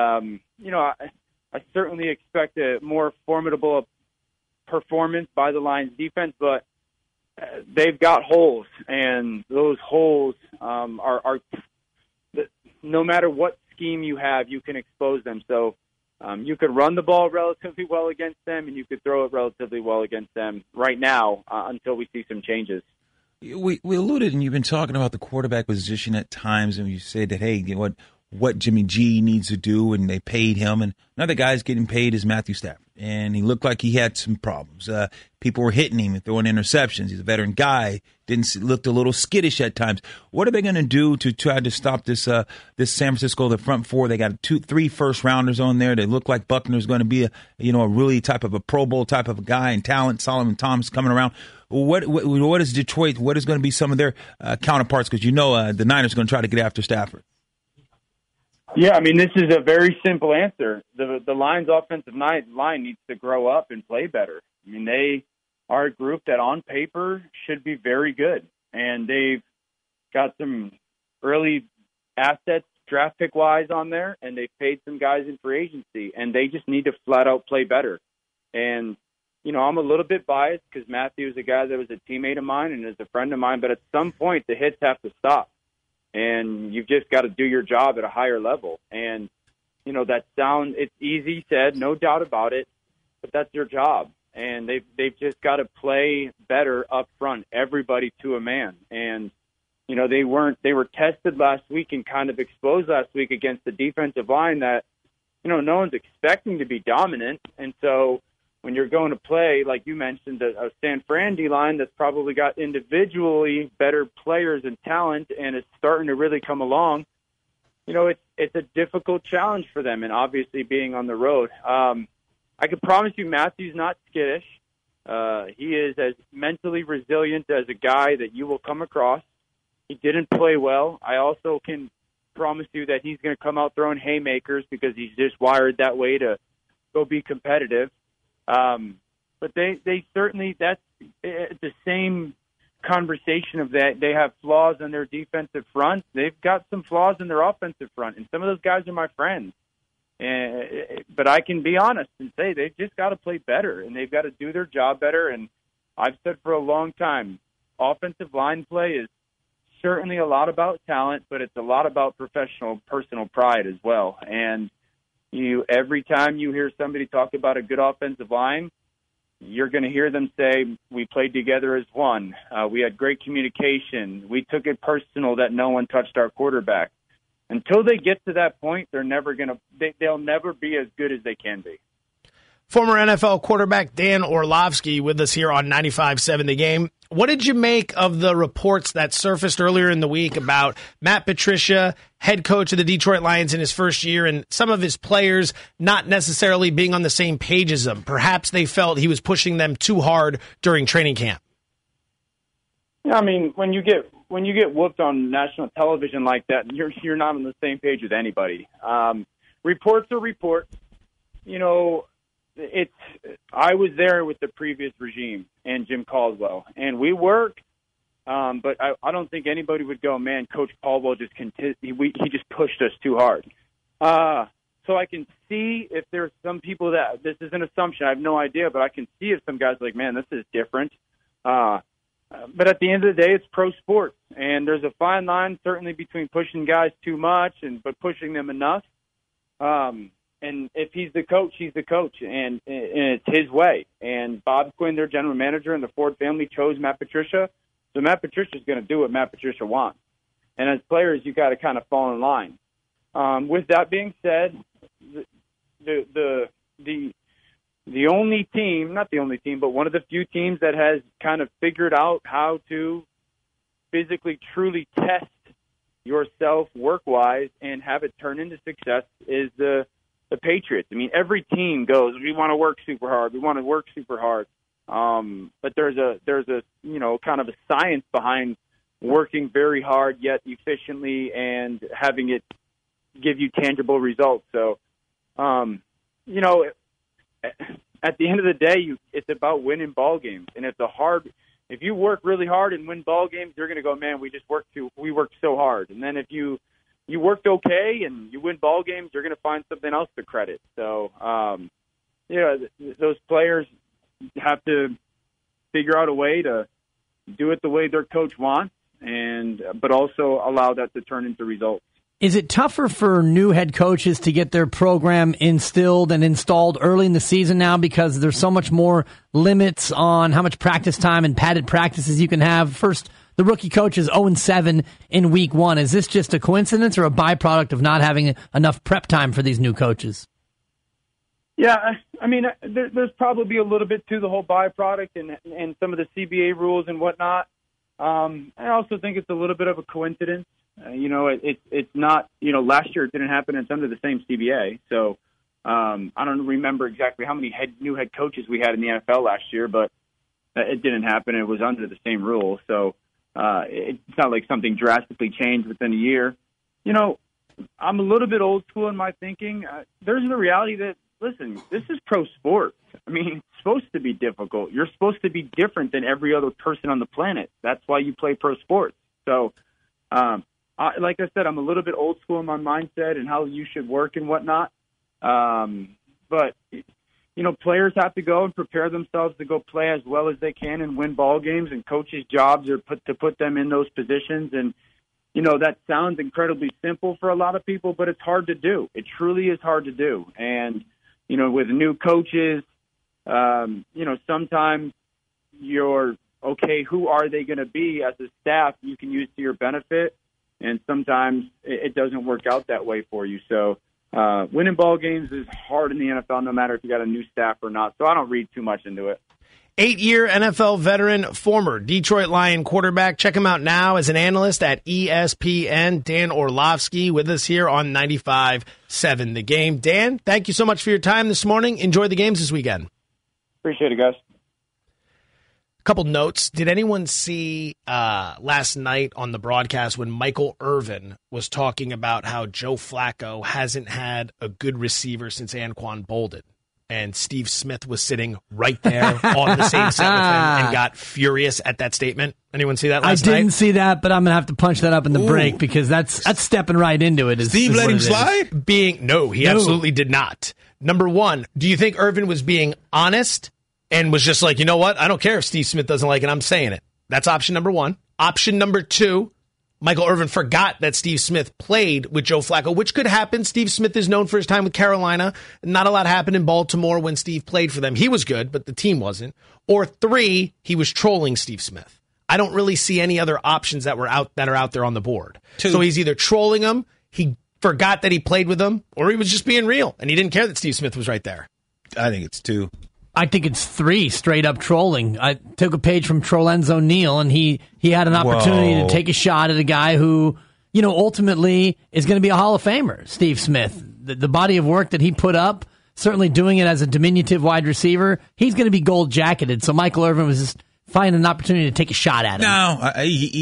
I certainly expect a more formidable performance by the Lions defense, but they've got holes, and those holes are no matter what scheme you have, you can expose them. So you could run the ball relatively well against them, and you could throw it relatively well against them right now until we see some changes. We alluded, and you've been talking about the quarterback position at times, and you said that, hey, what Jimmy G needs to do, and they paid him. And another guy's getting paid is Matthew Stafford, and he looked like he had some problems. People were hitting him and throwing interceptions. He's a veteran guy. Looked a little skittish at times. What are they going to do to try to stop this San Francisco, the front four? They got 3 first-rounders on there. They look like Buckner's going to be a really type of a Pro Bowl type of a guy and talent. Solomon Thomas coming around. What is Detroit? What is going to be some of their counterparts? Because the Niners are going to try to get after Stafford. Yeah, I mean, this is a very simple answer. The Lions' offensive line needs to grow up and play better. I mean, they are a group that on paper should be very good, and they've got some early assets draft pick-wise on there, and they've paid some guys in free agency, and they just need to flat-out play better. And, you know, I'm a little bit biased because Matthew is a guy that was a teammate of mine and is a friend of mine, but at some point the hits have to stop. And you've just got to do your job at a higher level. And, you know, it's easy said, no doubt about it, but that's their job. And they've just got to play better up front, everybody to a man. And, you know, they were tested last week and kind of exposed last week against the defensive line that, you know, no one's expecting to be dominant. And so when you're going to play, like you mentioned, a San Fran D-line that's probably got individually better players and talent and is starting to really come along, you know, it's a difficult challenge for them, and obviously being on the road. I can promise you Matthew's not skittish. He is as mentally resilient as a guy that you will come across. He didn't play well. I also can promise you that he's going to come out throwing haymakers because he's just wired that way to go be competitive. But they certainly, that's the same conversation of that. They have flaws in their defensive front. They've got some flaws in their offensive front, and some of those guys are my friends. But I can be honest and say they've just got to play better, and they've got to do their job better. And I've said for a long time, offensive line play is certainly a lot about talent, but it's a lot about personal pride as well. And every time you hear somebody talk about a good offensive line, you're going to hear them say, we played together as one. We had great communication. We took it personal that no one touched our quarterback. Until they get to that point, they'll never be as good as they can be. Former NFL quarterback Dan Orlovsky with us here on 95.7 The Game. What did you make of the reports that surfaced earlier in the week about Matt Patricia, head coach of the Detroit Lions in his first year, and some of his players not necessarily being on the same page as him? Perhaps they felt he was pushing them too hard during training camp. Yeah, I mean, when you get whooped on national television like that, you're not on the same page with anybody. Reports are reports. You know, I was there with the previous regime and Jim Caldwell, and we worked, but I don't think anybody would go, man, Coach Caldwell he just pushed us too hard. So I can see if there's some people that, this is an assumption, I have no idea, but I can see if some guys are like, man, this is different. But at the end of the day, it's pro sports, and there's a fine line certainly between pushing guys too much but pushing them enough. And if he's the coach, he's the coach, and it's his way. And Bob Quinn, their general manager, and the Ford family chose Matt Patricia. So Matt Patricia's going to do what Matt Patricia wants. And as players, you got to kind of fall in line. With that being said, the only team, not the only team, but one of the few teams that has kind of figured out how to physically truly test yourself work-wise and have it turn into success is the Patriots. I mean, every team goes, we want to work super hard. We want to work super hard. But there's a you know, kind of a science behind working very hard yet efficiently and having it give you tangible results. So, you know, at the end of the day, it's about winning ball games. And if you work really hard and win ball games, you're going to go, man, we worked so hard. And then if you worked okay and you win ball games, you're going to find something else to credit. So, you know, those players have to figure out a way to do it the way their coach wants, but also allow that to turn into results. Is it tougher for new head coaches to get their program instilled and installed early in the season now because there's so much more limits on how much practice time and padded practices you can have? First, the rookie coach is 0-7 in week one. Is this just a coincidence or a byproduct of not having enough prep time for these new coaches? Yeah, I mean, there's probably a little bit to the whole byproduct and some of the CBA rules and whatnot. I also think it's a little bit of a coincidence. You know, it's not, you know, last year it didn't happen. It's under the same CBA. So I don't remember exactly how many new head coaches we had in the NFL last year, but it didn't happen. It was under the same rules. So it's not like something drastically changed within a year. You know, I'm a little bit old school in my thinking. There's the reality that, listen, this is pro sports. I mean, it's supposed to be difficult. You're supposed to be different than every other person on the planet. That's why you play pro sports. So, like I said, I'm a little bit old school in my mindset and how you should work and whatnot. But, you know, players have to go and prepare themselves to go play as well as they can and win ball games, and coaches' jobs are to put them in those positions. And, you know, that sounds incredibly simple for a lot of people, but it's hard to do. It truly is hard to do. And, you know, with new coaches, you know, sometimes you're, okay, who are they going to be as a staff you can use to your benefit? And sometimes it doesn't work out that way for you. So winning ball games is hard in the NFL, no matter if you got a new staff or not. So I don't read too much into it. 8-year NFL veteran, former Detroit Lion quarterback. Check him out now as an analyst at ESPN. Dan Orlovsky with us here on 95.7 The Game. Dan, thank you so much for your time this morning. Enjoy the games this weekend. Appreciate it, guys. A couple notes. Did anyone see last night on the broadcast when Michael Irvin was talking about how Joe Flacco hasn't had a good receiver since Anquan Boldin? And Steve Smith was sitting right there on the same set with him and got furious at that statement. Anyone see that last night? I didn't see that, but I'm going to have to punch that up in the break because that's stepping right into it. Steve let him slide? No, he absolutely did not. Number one, do you think Irvin was being honest and was just like, you know what? I don't care if Steve Smith doesn't like it. I'm saying it. That's option number one. Option number two, Michael Irvin forgot that Steve Smith played with Joe Flacco, which could happen. Steve Smith is known for his time with Carolina. Not a lot happened in Baltimore when Steve played for them. He was good, but the team wasn't. Or three, he was trolling Steve Smith. I don't really see any other options that are out there on the board. So he's either trolling him, he forgot that he played with him, or he was just being real and he didn't care that Steve Smith was right there. I think it's two. I think it's three, straight up trolling. I took a page from Trollens O'Neill, and he had an opportunity to take a shot at a guy who, you know, ultimately is going to be a Hall of Famer, Steve Smith. The body of work that he put up, certainly doing it as a diminutive wide receiver, he's going to be gold-jacketed. So Michael Irvin was just finding an opportunity to take a shot at him. No,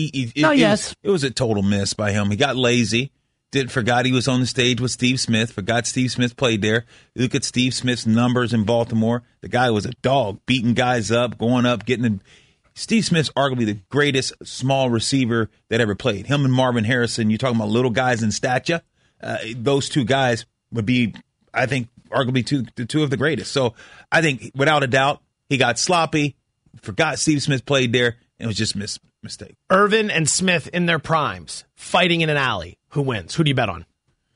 it was a total miss by him. He got lazy. Forgot he was on the stage with Steve Smith. Forgot Steve Smith played there. Look at Steve Smith's numbers in Baltimore. The guy was a dog, beating guys up, going up, getting. Steve Smith's arguably the greatest small receiver that ever played. Him and Marvin Harrison. You're talking about little guys in stature. Those two guys would be, I think, arguably two of the greatest. So I think, without a doubt, he got sloppy. Forgot Steve Smith played there. And it was just mistake. Irvin and Smith in their primes, fighting in an alley. Who wins? Who do you bet on?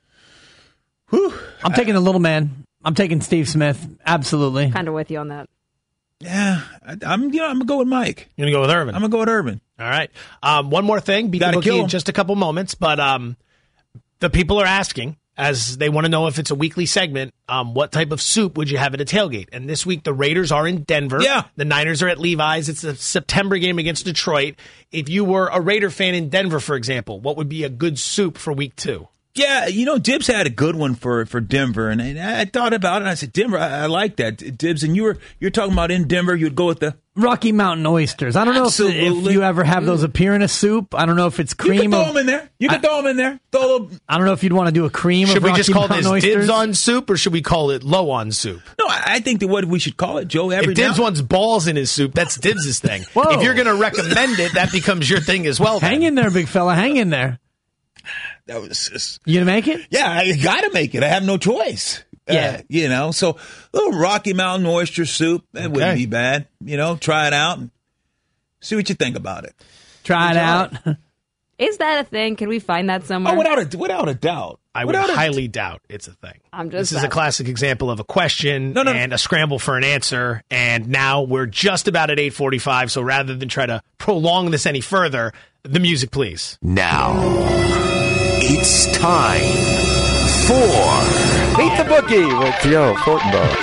I'm taking the little man. I'm taking Steve Smith. Absolutely. Kind of with you on that. Yeah, I'm gonna go with Mike. You're gonna go with Irvin. I'm gonna go with Irvin. All right. One more thing. Beat the bookie in just a couple moments, but the people are asking, as they want to know if it's a weekly segment, what type of soup would you have at a tailgate? And this week, the Raiders are in Denver. Yeah. The Niners are at Levi's. It's the September game against Detroit. If you were a Raider fan in Denver, for example, what would be a good soup for week 2? Yeah, you know, Dibbs had a good one for Denver, and I thought about it, and I said, Denver, I like that, Dibbs. And you're talking about in Denver, you'd go with the Rocky Mountain oysters. I don't know if you ever have those appear in a soup. I don't know if it's cream. You can throw them in there. You can throw them in there. I don't know if you'd want to do a cream of Rocky Mountain oysters. Should we just call this Dibs on soup, or should we call it low on soup? No, I think that what we should call it, Joe. If Dibs wants balls in his soup, that's Dibs' thing. If you're going to recommend it, that becomes your thing as well. Hang in there, big fella. Hang in there. That was just... You gonna make it? Yeah, I gotta make it. I have no choice. Yeah. You know, so a little Rocky Mountain oyster soup, that wouldn't be bad. You know, try it out and see what you think about it. Try it out. Is that a thing? Can we find that somewhere? Oh, without a doubt. I would highly doubt it's a thing. This is a classic example of a question and a scramble for an answer, and now we're just about at 8:45, so rather than try to prolong this any further, the music, please. Now... it's time for Beat the Bookie with Joe Fortenbaugh.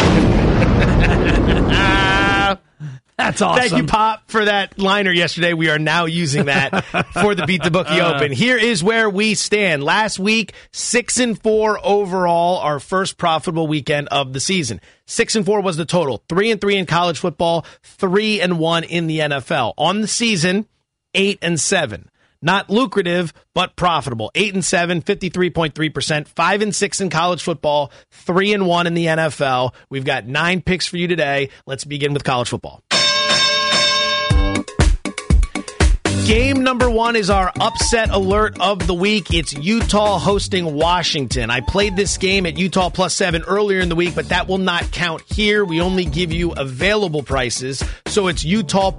That's awesome. Thank you, Pop, for that liner yesterday. We are now using that for the Beat the Bookie Open. Here is where we stand. Last week, 6-4 overall, our first profitable weekend of the season. 6-4 was the total. 3-3 in college football, 3-1 in the NFL. On the season, 8-7. Not lucrative, but profitable. 8-7, 53.3%, 5-6 in college football, 3-1 in the NFL. We've got 9 picks for you today. Let's begin with college football. Game number 1 is our upset alert of the week. It's Utah hosting Washington. I played this game at Utah +7 earlier in the week, but that will not count here. We only give you available prices. So it's Utah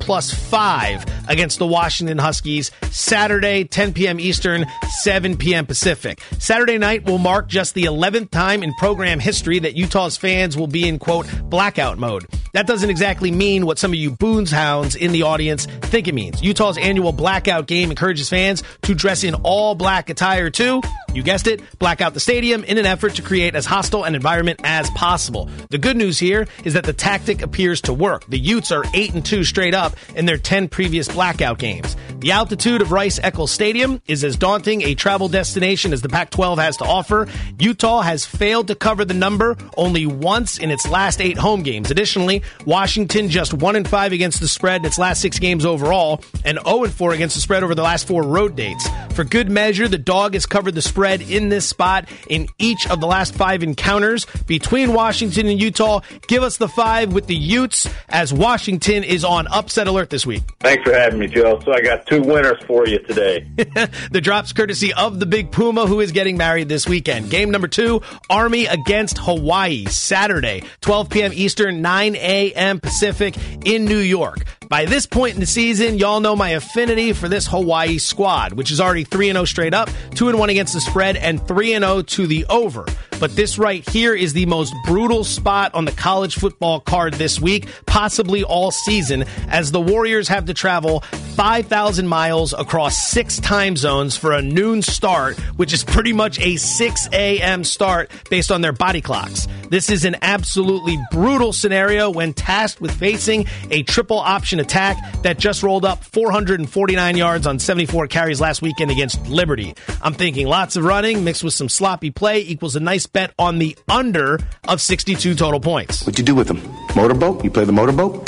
+5 against the Washington Huskies. Saturday, 10 p.m. Eastern, 7 p.m. Pacific. Saturday night will mark just the 11th time in program history that Utah's fans will be in, quote, blackout mode. That doesn't exactly mean what some of you Boone's hounds in the audience think it means. Utah's annual blackout game encourages fans to dress in all black attire too. You guessed it, black out the stadium in an effort to create as hostile an environment as possible. The good news here is that the tactic appears to work. The Utes are 8-2 straight up in their 10 previous blackout games. The altitude of Rice-Eccles Stadium is as daunting a travel destination as the Pac-12 has to offer. Utah has failed to cover the number only once in its last 8 home games. Additionally, Washington just 1-5 against the spread in its last 6 games overall and 0-4 against the spread over the last 4 road dates. For good measure, the dog has covered the spread in this spot in each of the last 5 encounters between Washington and Utah. Give us the 5 with the Utes as Washington is on upset alert this week. Thanks for having me, Joe. So I got 2 winners for you today. The drops courtesy of the Big Puma, who is getting married this weekend. Game number 2, Army against Hawaii, Saturday, 12 p.m. Eastern, 9 a.m. Pacific in New York. By this point in the season, y'all know my affinity for this Hawaii squad, which is already 3-0 straight up, 2-1 against the spread, and 3-0 to the over. But this right here is the most brutal spot on the college football card this week, possibly all season, as the Warriors have to travel 5,000 miles across 6 time zones for a noon start, which is pretty much a 6 a.m. start based on their body clocks. This is an absolutely brutal scenario when tasked with facing a triple option attack that just rolled up 449 yards on 74 carries last weekend against Liberty. I'm thinking lots of running mixed with some sloppy play equals a nice bet on the under of 62 total points. What'd you do with them? Motorboat? You play the motorboat?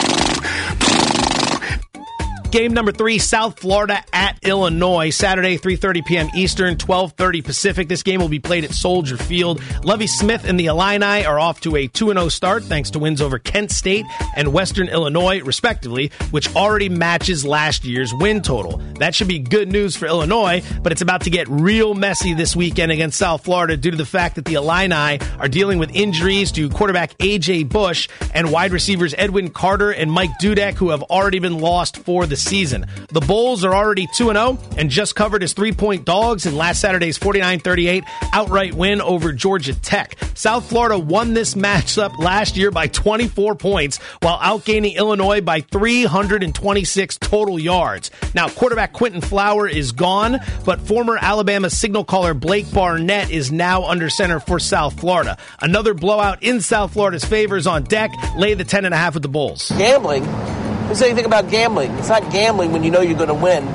Game number 3, South Florida at Illinois, Saturday, 3:30 p.m. Eastern, 12:30 Pacific. This game will be played at Soldier Field. Lovie Smith and the Illini are off to a 2-0 start thanks to wins over Kent State and Western Illinois, respectively, which already matches last year's win total. That should be good news for Illinois, but it's about to get real messy this weekend against South Florida due to the fact that the Illini are dealing with injuries to quarterback A.J. Bush and wide receivers Edwin Carter and Mike Dudek, who have already been lost for the season. The Bulls are already 2-0 and just covered as 3-point dogs in last Saturday's 49-38 outright win over Georgia Tech. South Florida won this matchup last year by 24 points while outgaining Illinois by 326 total yards. Now, quarterback Quentin Flower is gone, but former Alabama signal caller Blake Barnett is now under center for South Florida. Another blowout in South Florida's favor is on deck. Lay the 10.5 with the Bulls. Gambling? Who says anything about gambling? It's not gambling when you know you're going to win.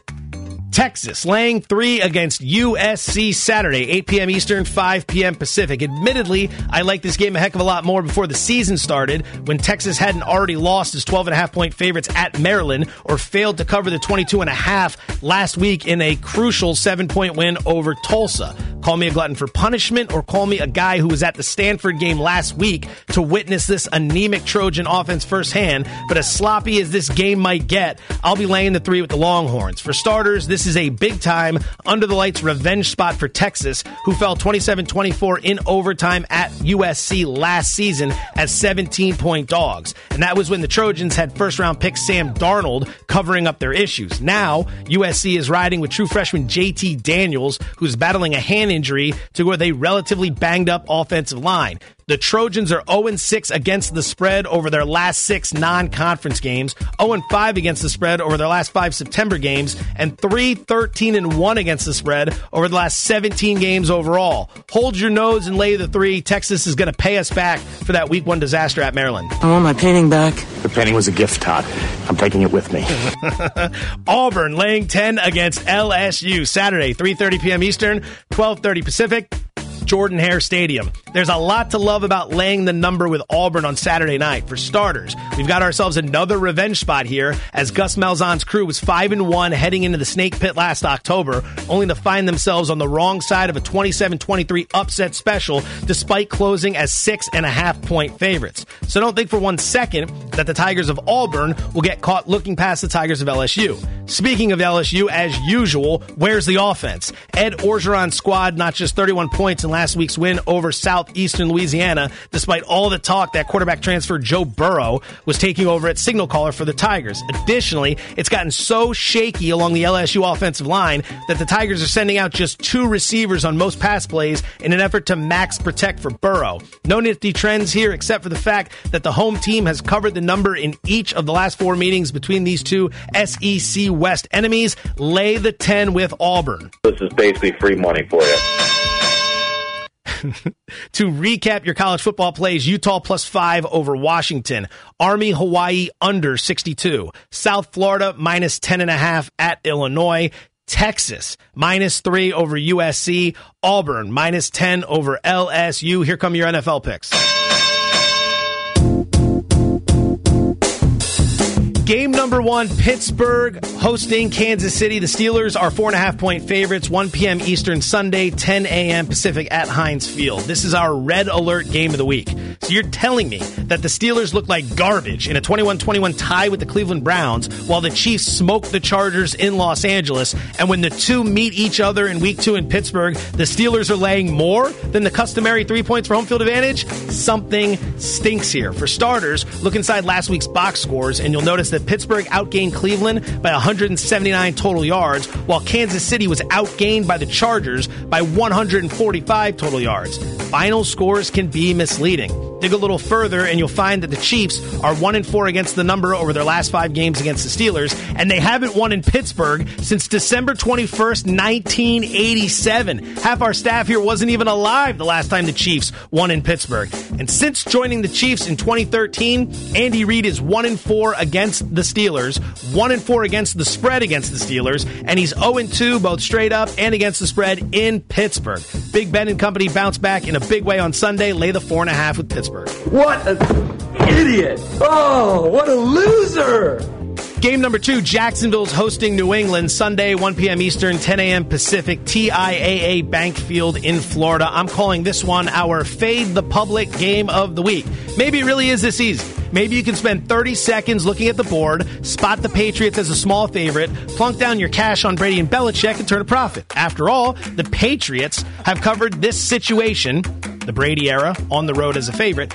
Texas laying 3 against USC Saturday, 8 p.m. Eastern, 5 p.m. Pacific. Admittedly, I like this game a heck of a lot more before the season started when Texas hadn't already lost as 12.5-point favorites at Maryland or failed to cover the 22.5 last week in a crucial 7-point win over Tulsa. Call me a glutton for punishment or call me a guy who was at the Stanford game last week to witness this anemic Trojan offense firsthand, but as sloppy as this game might get, I'll be laying the 3 with the Longhorns. For starters, this is a big-time, under-the-lights revenge spot for Texas, who fell 27-24 in overtime at USC last season as 17-point dogs. And that was when the Trojans had first-round pick Sam Darnold covering up their issues. Now, USC is riding with true freshman JT Daniels, who's battling a hand injury to where they relatively banged up offensive line. The Trojans are 0-6 against the spread over their last 6 non-conference games, 0-5 against the spread over their last 5 September games, and 3-13-1 against the spread over the last 17 games overall. Hold your nose and lay the 3. Texas is going to pay us back for that Week 1 disaster at Maryland. I want my painting back. The painting was a gift, Todd. I'm taking it with me. Auburn laying 10 against LSU Saturday, 3:30 p.m. Eastern, 12:30 Pacific. Jordan-Hare Stadium. There's a lot to love about laying the number with Auburn on Saturday night. For starters, we've got ourselves another revenge spot here, as Gus Malzahn's crew was 5-1 heading into the Snake Pit last October, only to find themselves on the wrong side of a 27-23 upset special, despite closing as 6.5-point favorites. So don't think for 1 second that the Tigers of Auburn will get caught looking past the Tigers of LSU. Speaking of LSU, as usual, where's the offense? Ed Orgeron's squad notched just 31 points in last week's win over Southeastern Louisiana, despite all the talk that quarterback transfer Joe Burrow was taking over at signal caller for the Tigers. Additionally, it's gotten so shaky along the LSU offensive line that the Tigers are sending out just 2 receivers on most pass plays in an effort to max protect for Burrow. No nifty trends here, except for the fact that the home team has covered the number in each of the last 4 meetings between these two SEC West enemies. Lay the 10 with Auburn. This is basically free money for you. To recap your college football plays, Utah +5 over Washington. Army Hawaii under 62. South Florida minus 10.5 at Illinois. Texas -3 over USC. Auburn minus 10 over LSU. Here come your NFL picks. Game number 1, Pittsburgh hosting Kansas City. The Steelers are 4.5-point favorites, 1 p.m. Eastern Sunday, 10 a.m. Pacific at Heinz Field. This is our red alert game of the week. So you're telling me that the Steelers look like garbage in a 21-21 tie with the Cleveland Browns, while the Chiefs smoke the Chargers in Los Angeles, and when the two meet each other in Week 2 in Pittsburgh, the Steelers are laying more than the customary 3 points for home field advantage? Something stinks here. For starters, look inside last week's box scores, and you'll notice that Pittsburgh outgained Cleveland by 179 total yards, while Kansas City was outgained by the Chargers by 145 total yards. Final scores can be misleading. Dig a little further, and you'll find that the Chiefs are 1-4 against the number over their last 5 games against the Steelers, and they haven't won in Pittsburgh since December 21st, 1987. Half our staff here wasn't even alive the last time the Chiefs won in Pittsburgh. And since joining the Chiefs in 2013, Andy Reid is 1-4 against the Steelers, 1-4 against the spread against the Steelers, and he's 0-2 both straight up and against the spread in Pittsburgh. Big Ben and company bounce back in a big way on Sunday. Lay the 4.5 with Pittsburgh. What an idiot! Oh, what a loser! Game number 2, Jacksonville's hosting New England Sunday, 1 p.m. Eastern, 10 a.m. Pacific, TIAA Bank Field in Florida. I'm calling this one our Fade the Public game of the week. Maybe it really is this easy. Maybe you can spend 30 seconds looking at the board, spot the Patriots as a small favorite, plunk down your cash on Brady and Belichick, and turn a profit. After all, the Patriots have covered this situation, the Brady era, on the road as a favorite,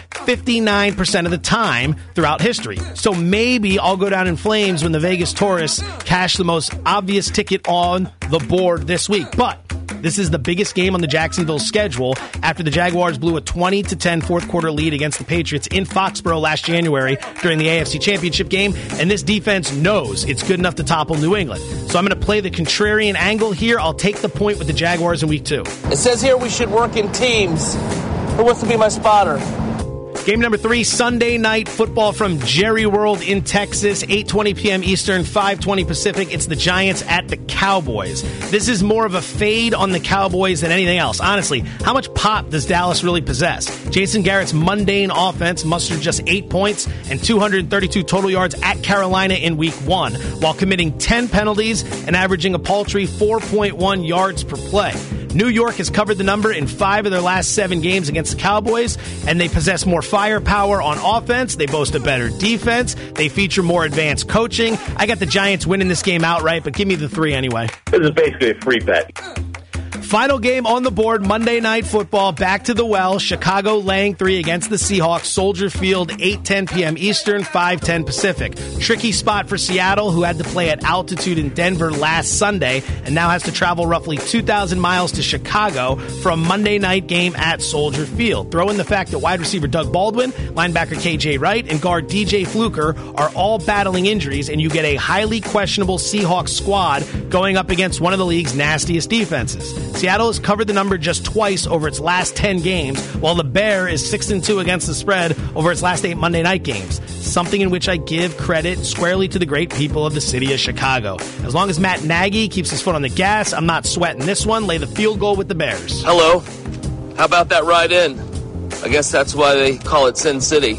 59% of the time throughout history. So maybe I'll go down in flames when the Vegas tourists cash the most obvious ticket on the board this week. But this is the biggest game on the Jacksonville schedule after the Jaguars blew a 20-10 fourth-quarter lead against the Patriots in Foxborough last January during the AFC Championship game, and this defense knows it's good enough to topple New England. So I'm going to play the contrarian angle here. I'll take the point with the Jaguars in Week 2. It says here we should work in teams. Who wants to be my spotter? Game number 3, Sunday night football from Jerry World in Texas, 8:20 p.m. Eastern, 5:20 Pacific. It's the Giants at the Cowboys. This is more of a fade on the Cowboys than anything else. Honestly, how much pop does Dallas really possess? Jason Garrett's mundane offense mustered just 8 points and 232 total yards at Carolina in Week 1, while committing 10 penalties and averaging a paltry 4.1 yards per play. New York has covered the number in 5 of their last 7 games against the Cowboys, and they possess more firepower on offense. They boast a better defense. They feature more advanced coaching. I got the Giants winning this game outright, but give me the 3 anyway. This is basically a free bet. Final game on the board, Monday Night Football, back to the well. Chicago laying 3 against the Seahawks. Soldier Field, 8:10 p.m. Eastern, 5:10 Pacific. Tricky spot for Seattle, who had to play at altitude in Denver last Sunday and now has to travel roughly 2,000 miles to Chicago for a Monday night game at Soldier Field. Throw in the fact that wide receiver Doug Baldwin, linebacker K.J. Wright, and guard DJ Fluker are all battling injuries, and you get a highly questionable Seahawks squad going up against one of the league's nastiest defenses. Seattle has covered the number just twice over its last 10 games, while the Bear is 6-2 against the spread over its last 8 Monday night games. Something in which I give credit squarely to the great people of the city of Chicago. As long as Matt Nagy keeps his foot on the gas, I'm not sweating this one. Lay the field goal with the Bears. Hello. How about that ride in? I guess that's why they call it Sin City.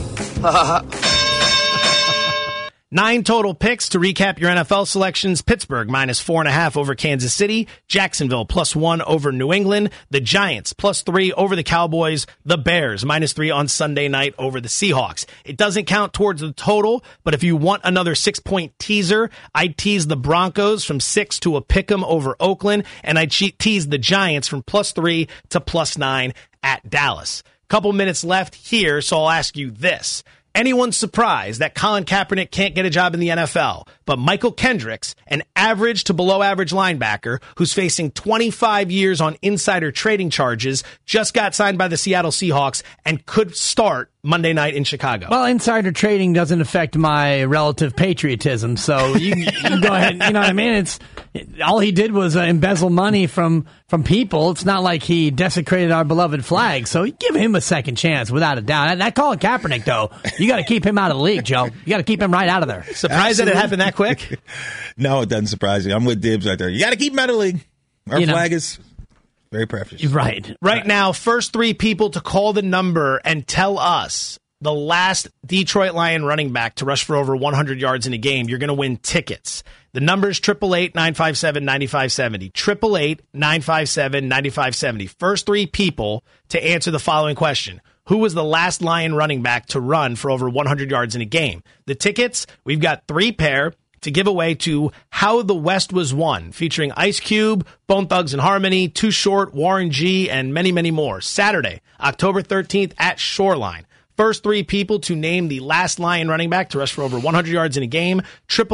9 total picks to recap your NFL selections. Pittsburgh -4.5 over Kansas City. Jacksonville +1 over New England. The Giants +3 over the Cowboys. The Bears -3 on Sunday night over the Seahawks. It doesn't count towards the total, but if you want another 6-point teaser, I'd tease the Broncos from 6 to a pick'em over Oakland, and I'd tease the Giants from +3 to +9 at Dallas. Couple minutes left here, so I'll ask you this. Anyone surprised that Colin Kaepernick can't get a job in the NFL, but Michael Kendricks, an average to below average linebacker who's facing 25 years on insider trading charges, just got signed by the Seattle Seahawks and could start Monday night in Chicago? Well, insider trading doesn't affect my relative patriotism, so you can go ahead. You know what I mean? All he did was embezzle money from people. It's not like he desecrated our beloved flag. So give him a second chance, without a doubt. That Colin Kaepernick, though, you got to keep him out of the league, Joe. You got to keep him right out of there. Surprised that it happened that quick? No, it doesn't surprise me. I'm with Dibs right there. You got to keep him out of the league. Our flag is very precious. Right now, first 3 people to call the number and tell us the last Detroit Lion running back to rush for over 100 yards in a game, you're going to win tickets. The number is 888-957-9570. 888-957-9570. First 3 people to answer the following question. Who was the last Lion running back to run for over 100 yards in a game? The tickets, we've got 3 pair to give away to How the West Was Won, featuring Ice Cube, Bone Thugs and Harmony, Too Short, Warren G, and many, many more. Saturday, October 13th at Shoreline. First 3 people to name the last Lion running back to rush for over 100 yards in a game,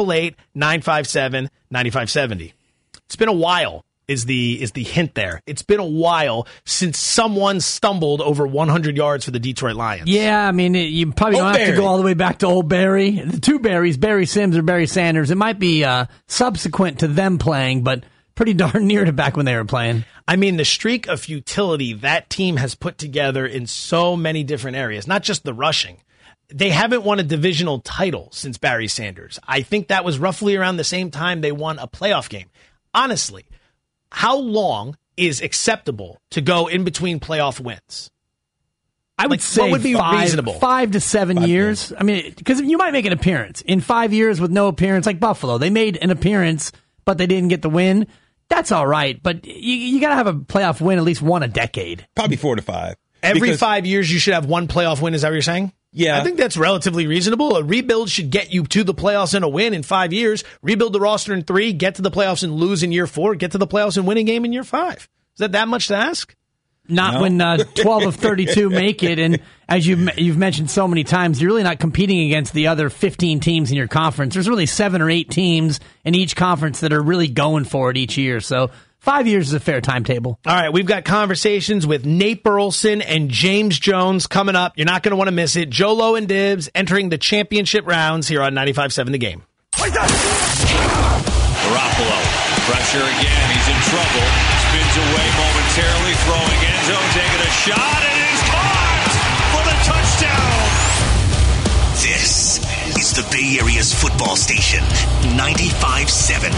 888-957-9570. It's been a while, is the hint there. It's been a while since someone stumbled over 100 yards for the Detroit Lions. Yeah, I mean, you probably don't have to go all the way back to Old Barry. The 2 Barrys, Barry Sims or Barry Sanders. It might be subsequent to them playing, but pretty darn near to back when they were playing. I mean, the streak of futility that team has put together in so many different areas, not just the rushing. They haven't won a divisional title since Barry Sanders. I think that was roughly around the same time they won a playoff game. Honestly, how long is acceptable to go in between playoff wins? I would say what would be reasonable? 5 to 7 years. I mean, because you might make an appearance. In 5 years with no appearance, like Buffalo, they made an appearance, but they didn't get the win. That's all right, but you got to have a playoff win at least one a decade. Probably 4 to 5. Every 5 years, you should have one playoff win. Is that what you're saying? Yeah. I think that's relatively reasonable. A rebuild should get you to the playoffs and a win in 5 years. Rebuild the roster in 3, get to the playoffs and lose in year 4, get to the playoffs and win a game in year 5. Is that much to ask? Not when 12 of 32 make it, and as you've mentioned so many times, you're really not competing against the other 15 teams in your conference. There's really 7 or 8 teams in each conference that are really going for it each year. So 5 years is a fair timetable. All right, we've got conversations with Nate Burleson and James Jones coming up. You're not going to want to miss it. Jolo and Dibs entering the championship rounds here on 95.7 The Game. Garoppolo, pressure again. He's in trouble. Spins away momentarily, throwing end zone, taking a shot, and it is caught for the touchdown. This is the Bay Area's football station, 95.7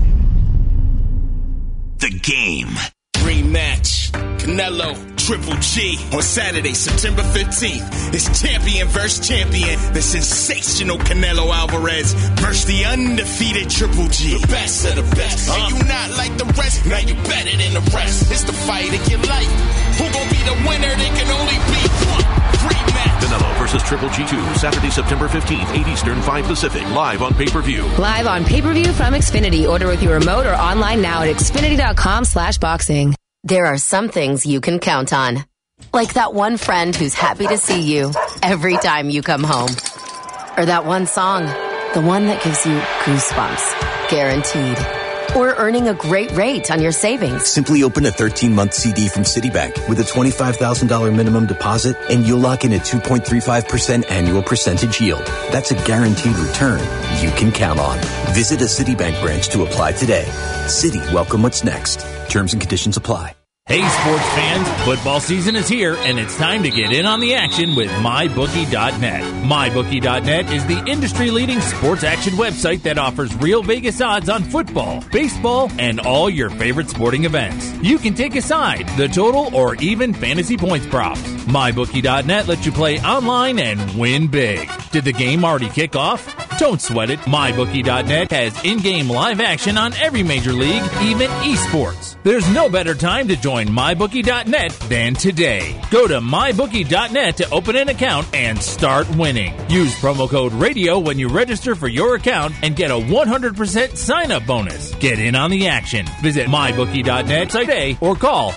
The Game. Rematch. Canelo, Triple G on Saturday, September 15th. It's champion versus champion. The sensational Canelo Alvarez versus the undefeated Triple G. The best of the best. And you not like the rest, now you better than the rest. It's the fight of your life. Who gon' be the winner? There can only be one. Rematch. Canelo versus Triple G2, Saturday, September 15th, 8 Eastern, 5 Pacific, live on pay-per-view. Live on pay-per-view from Xfinity. Order with your remote or online now at Xfinity.com/boxing. There are some things you can count on. Like that one friend who's happy to see you every time you come home. Or that one song, the one that gives you goosebumps. Guaranteed. Or earning a great rate on your savings. Simply open a 13-month CD from Citibank with a $25,000 minimum deposit, and you'll lock in a 2.35% annual percentage yield. That's a guaranteed return you can count on. Visit a Citibank branch to apply today. Citi, welcome what's next. Terms and conditions apply. Hey sports fans, football season is here and it's time to get in on the action with MyBookie.net. MyBookie.net is the industry-leading sports action website that offers real Vegas odds on football, baseball, and all your favorite sporting events. You can take a side, the total, or even fantasy points props. MyBookie.net lets you play online and win big. Did the game already kick off? Don't sweat it. MyBookie.net has in-game live action on every major league, even esports. There's no better time to join MyBookie.net than today. Go to MyBookie.net to open an account and start winning. Use promo code RADIO when you register for your account and get a 100% sign-up bonus. Get in on the action. Visit MyBookie.net today or call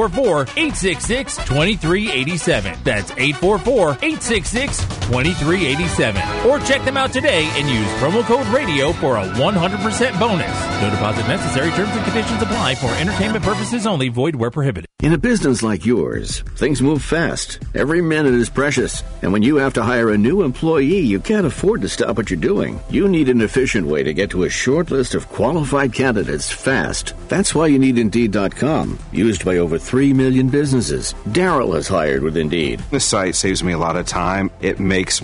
844-866-2387. That's 844-866-2387. Or check them out today and use promo code RADIO for a 100% bonus. No deposit necessary. Terms and conditions apply. For entertainment purposes only. Void where prohibited. In a business like yours, things move fast. Every minute is precious. And when you have to hire a new employee, you can't afford to stop what you're doing. You need an efficient way to get to a short list of qualified candidates fast. That's why you need Indeed.com. Used by over 3 million businesses. Darryl has hired with Indeed. This site saves me a lot of time. It makes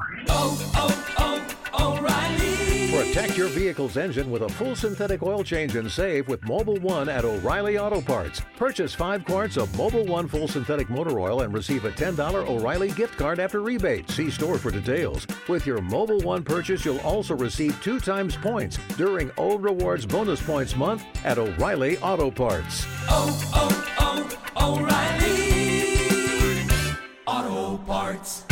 Protect your vehicle's engine with a full synthetic oil change and save with Mobil 1 at O'Reilly Auto Parts. Purchase 5 quarts of Mobil 1 full synthetic motor oil and receive a $10 O'Reilly gift card after rebate. See store for details. With your Mobil 1 purchase, you'll also receive 2 times points during O Rewards Bonus Points Month at O'Reilly Auto Parts. O'Reilly Auto Parts.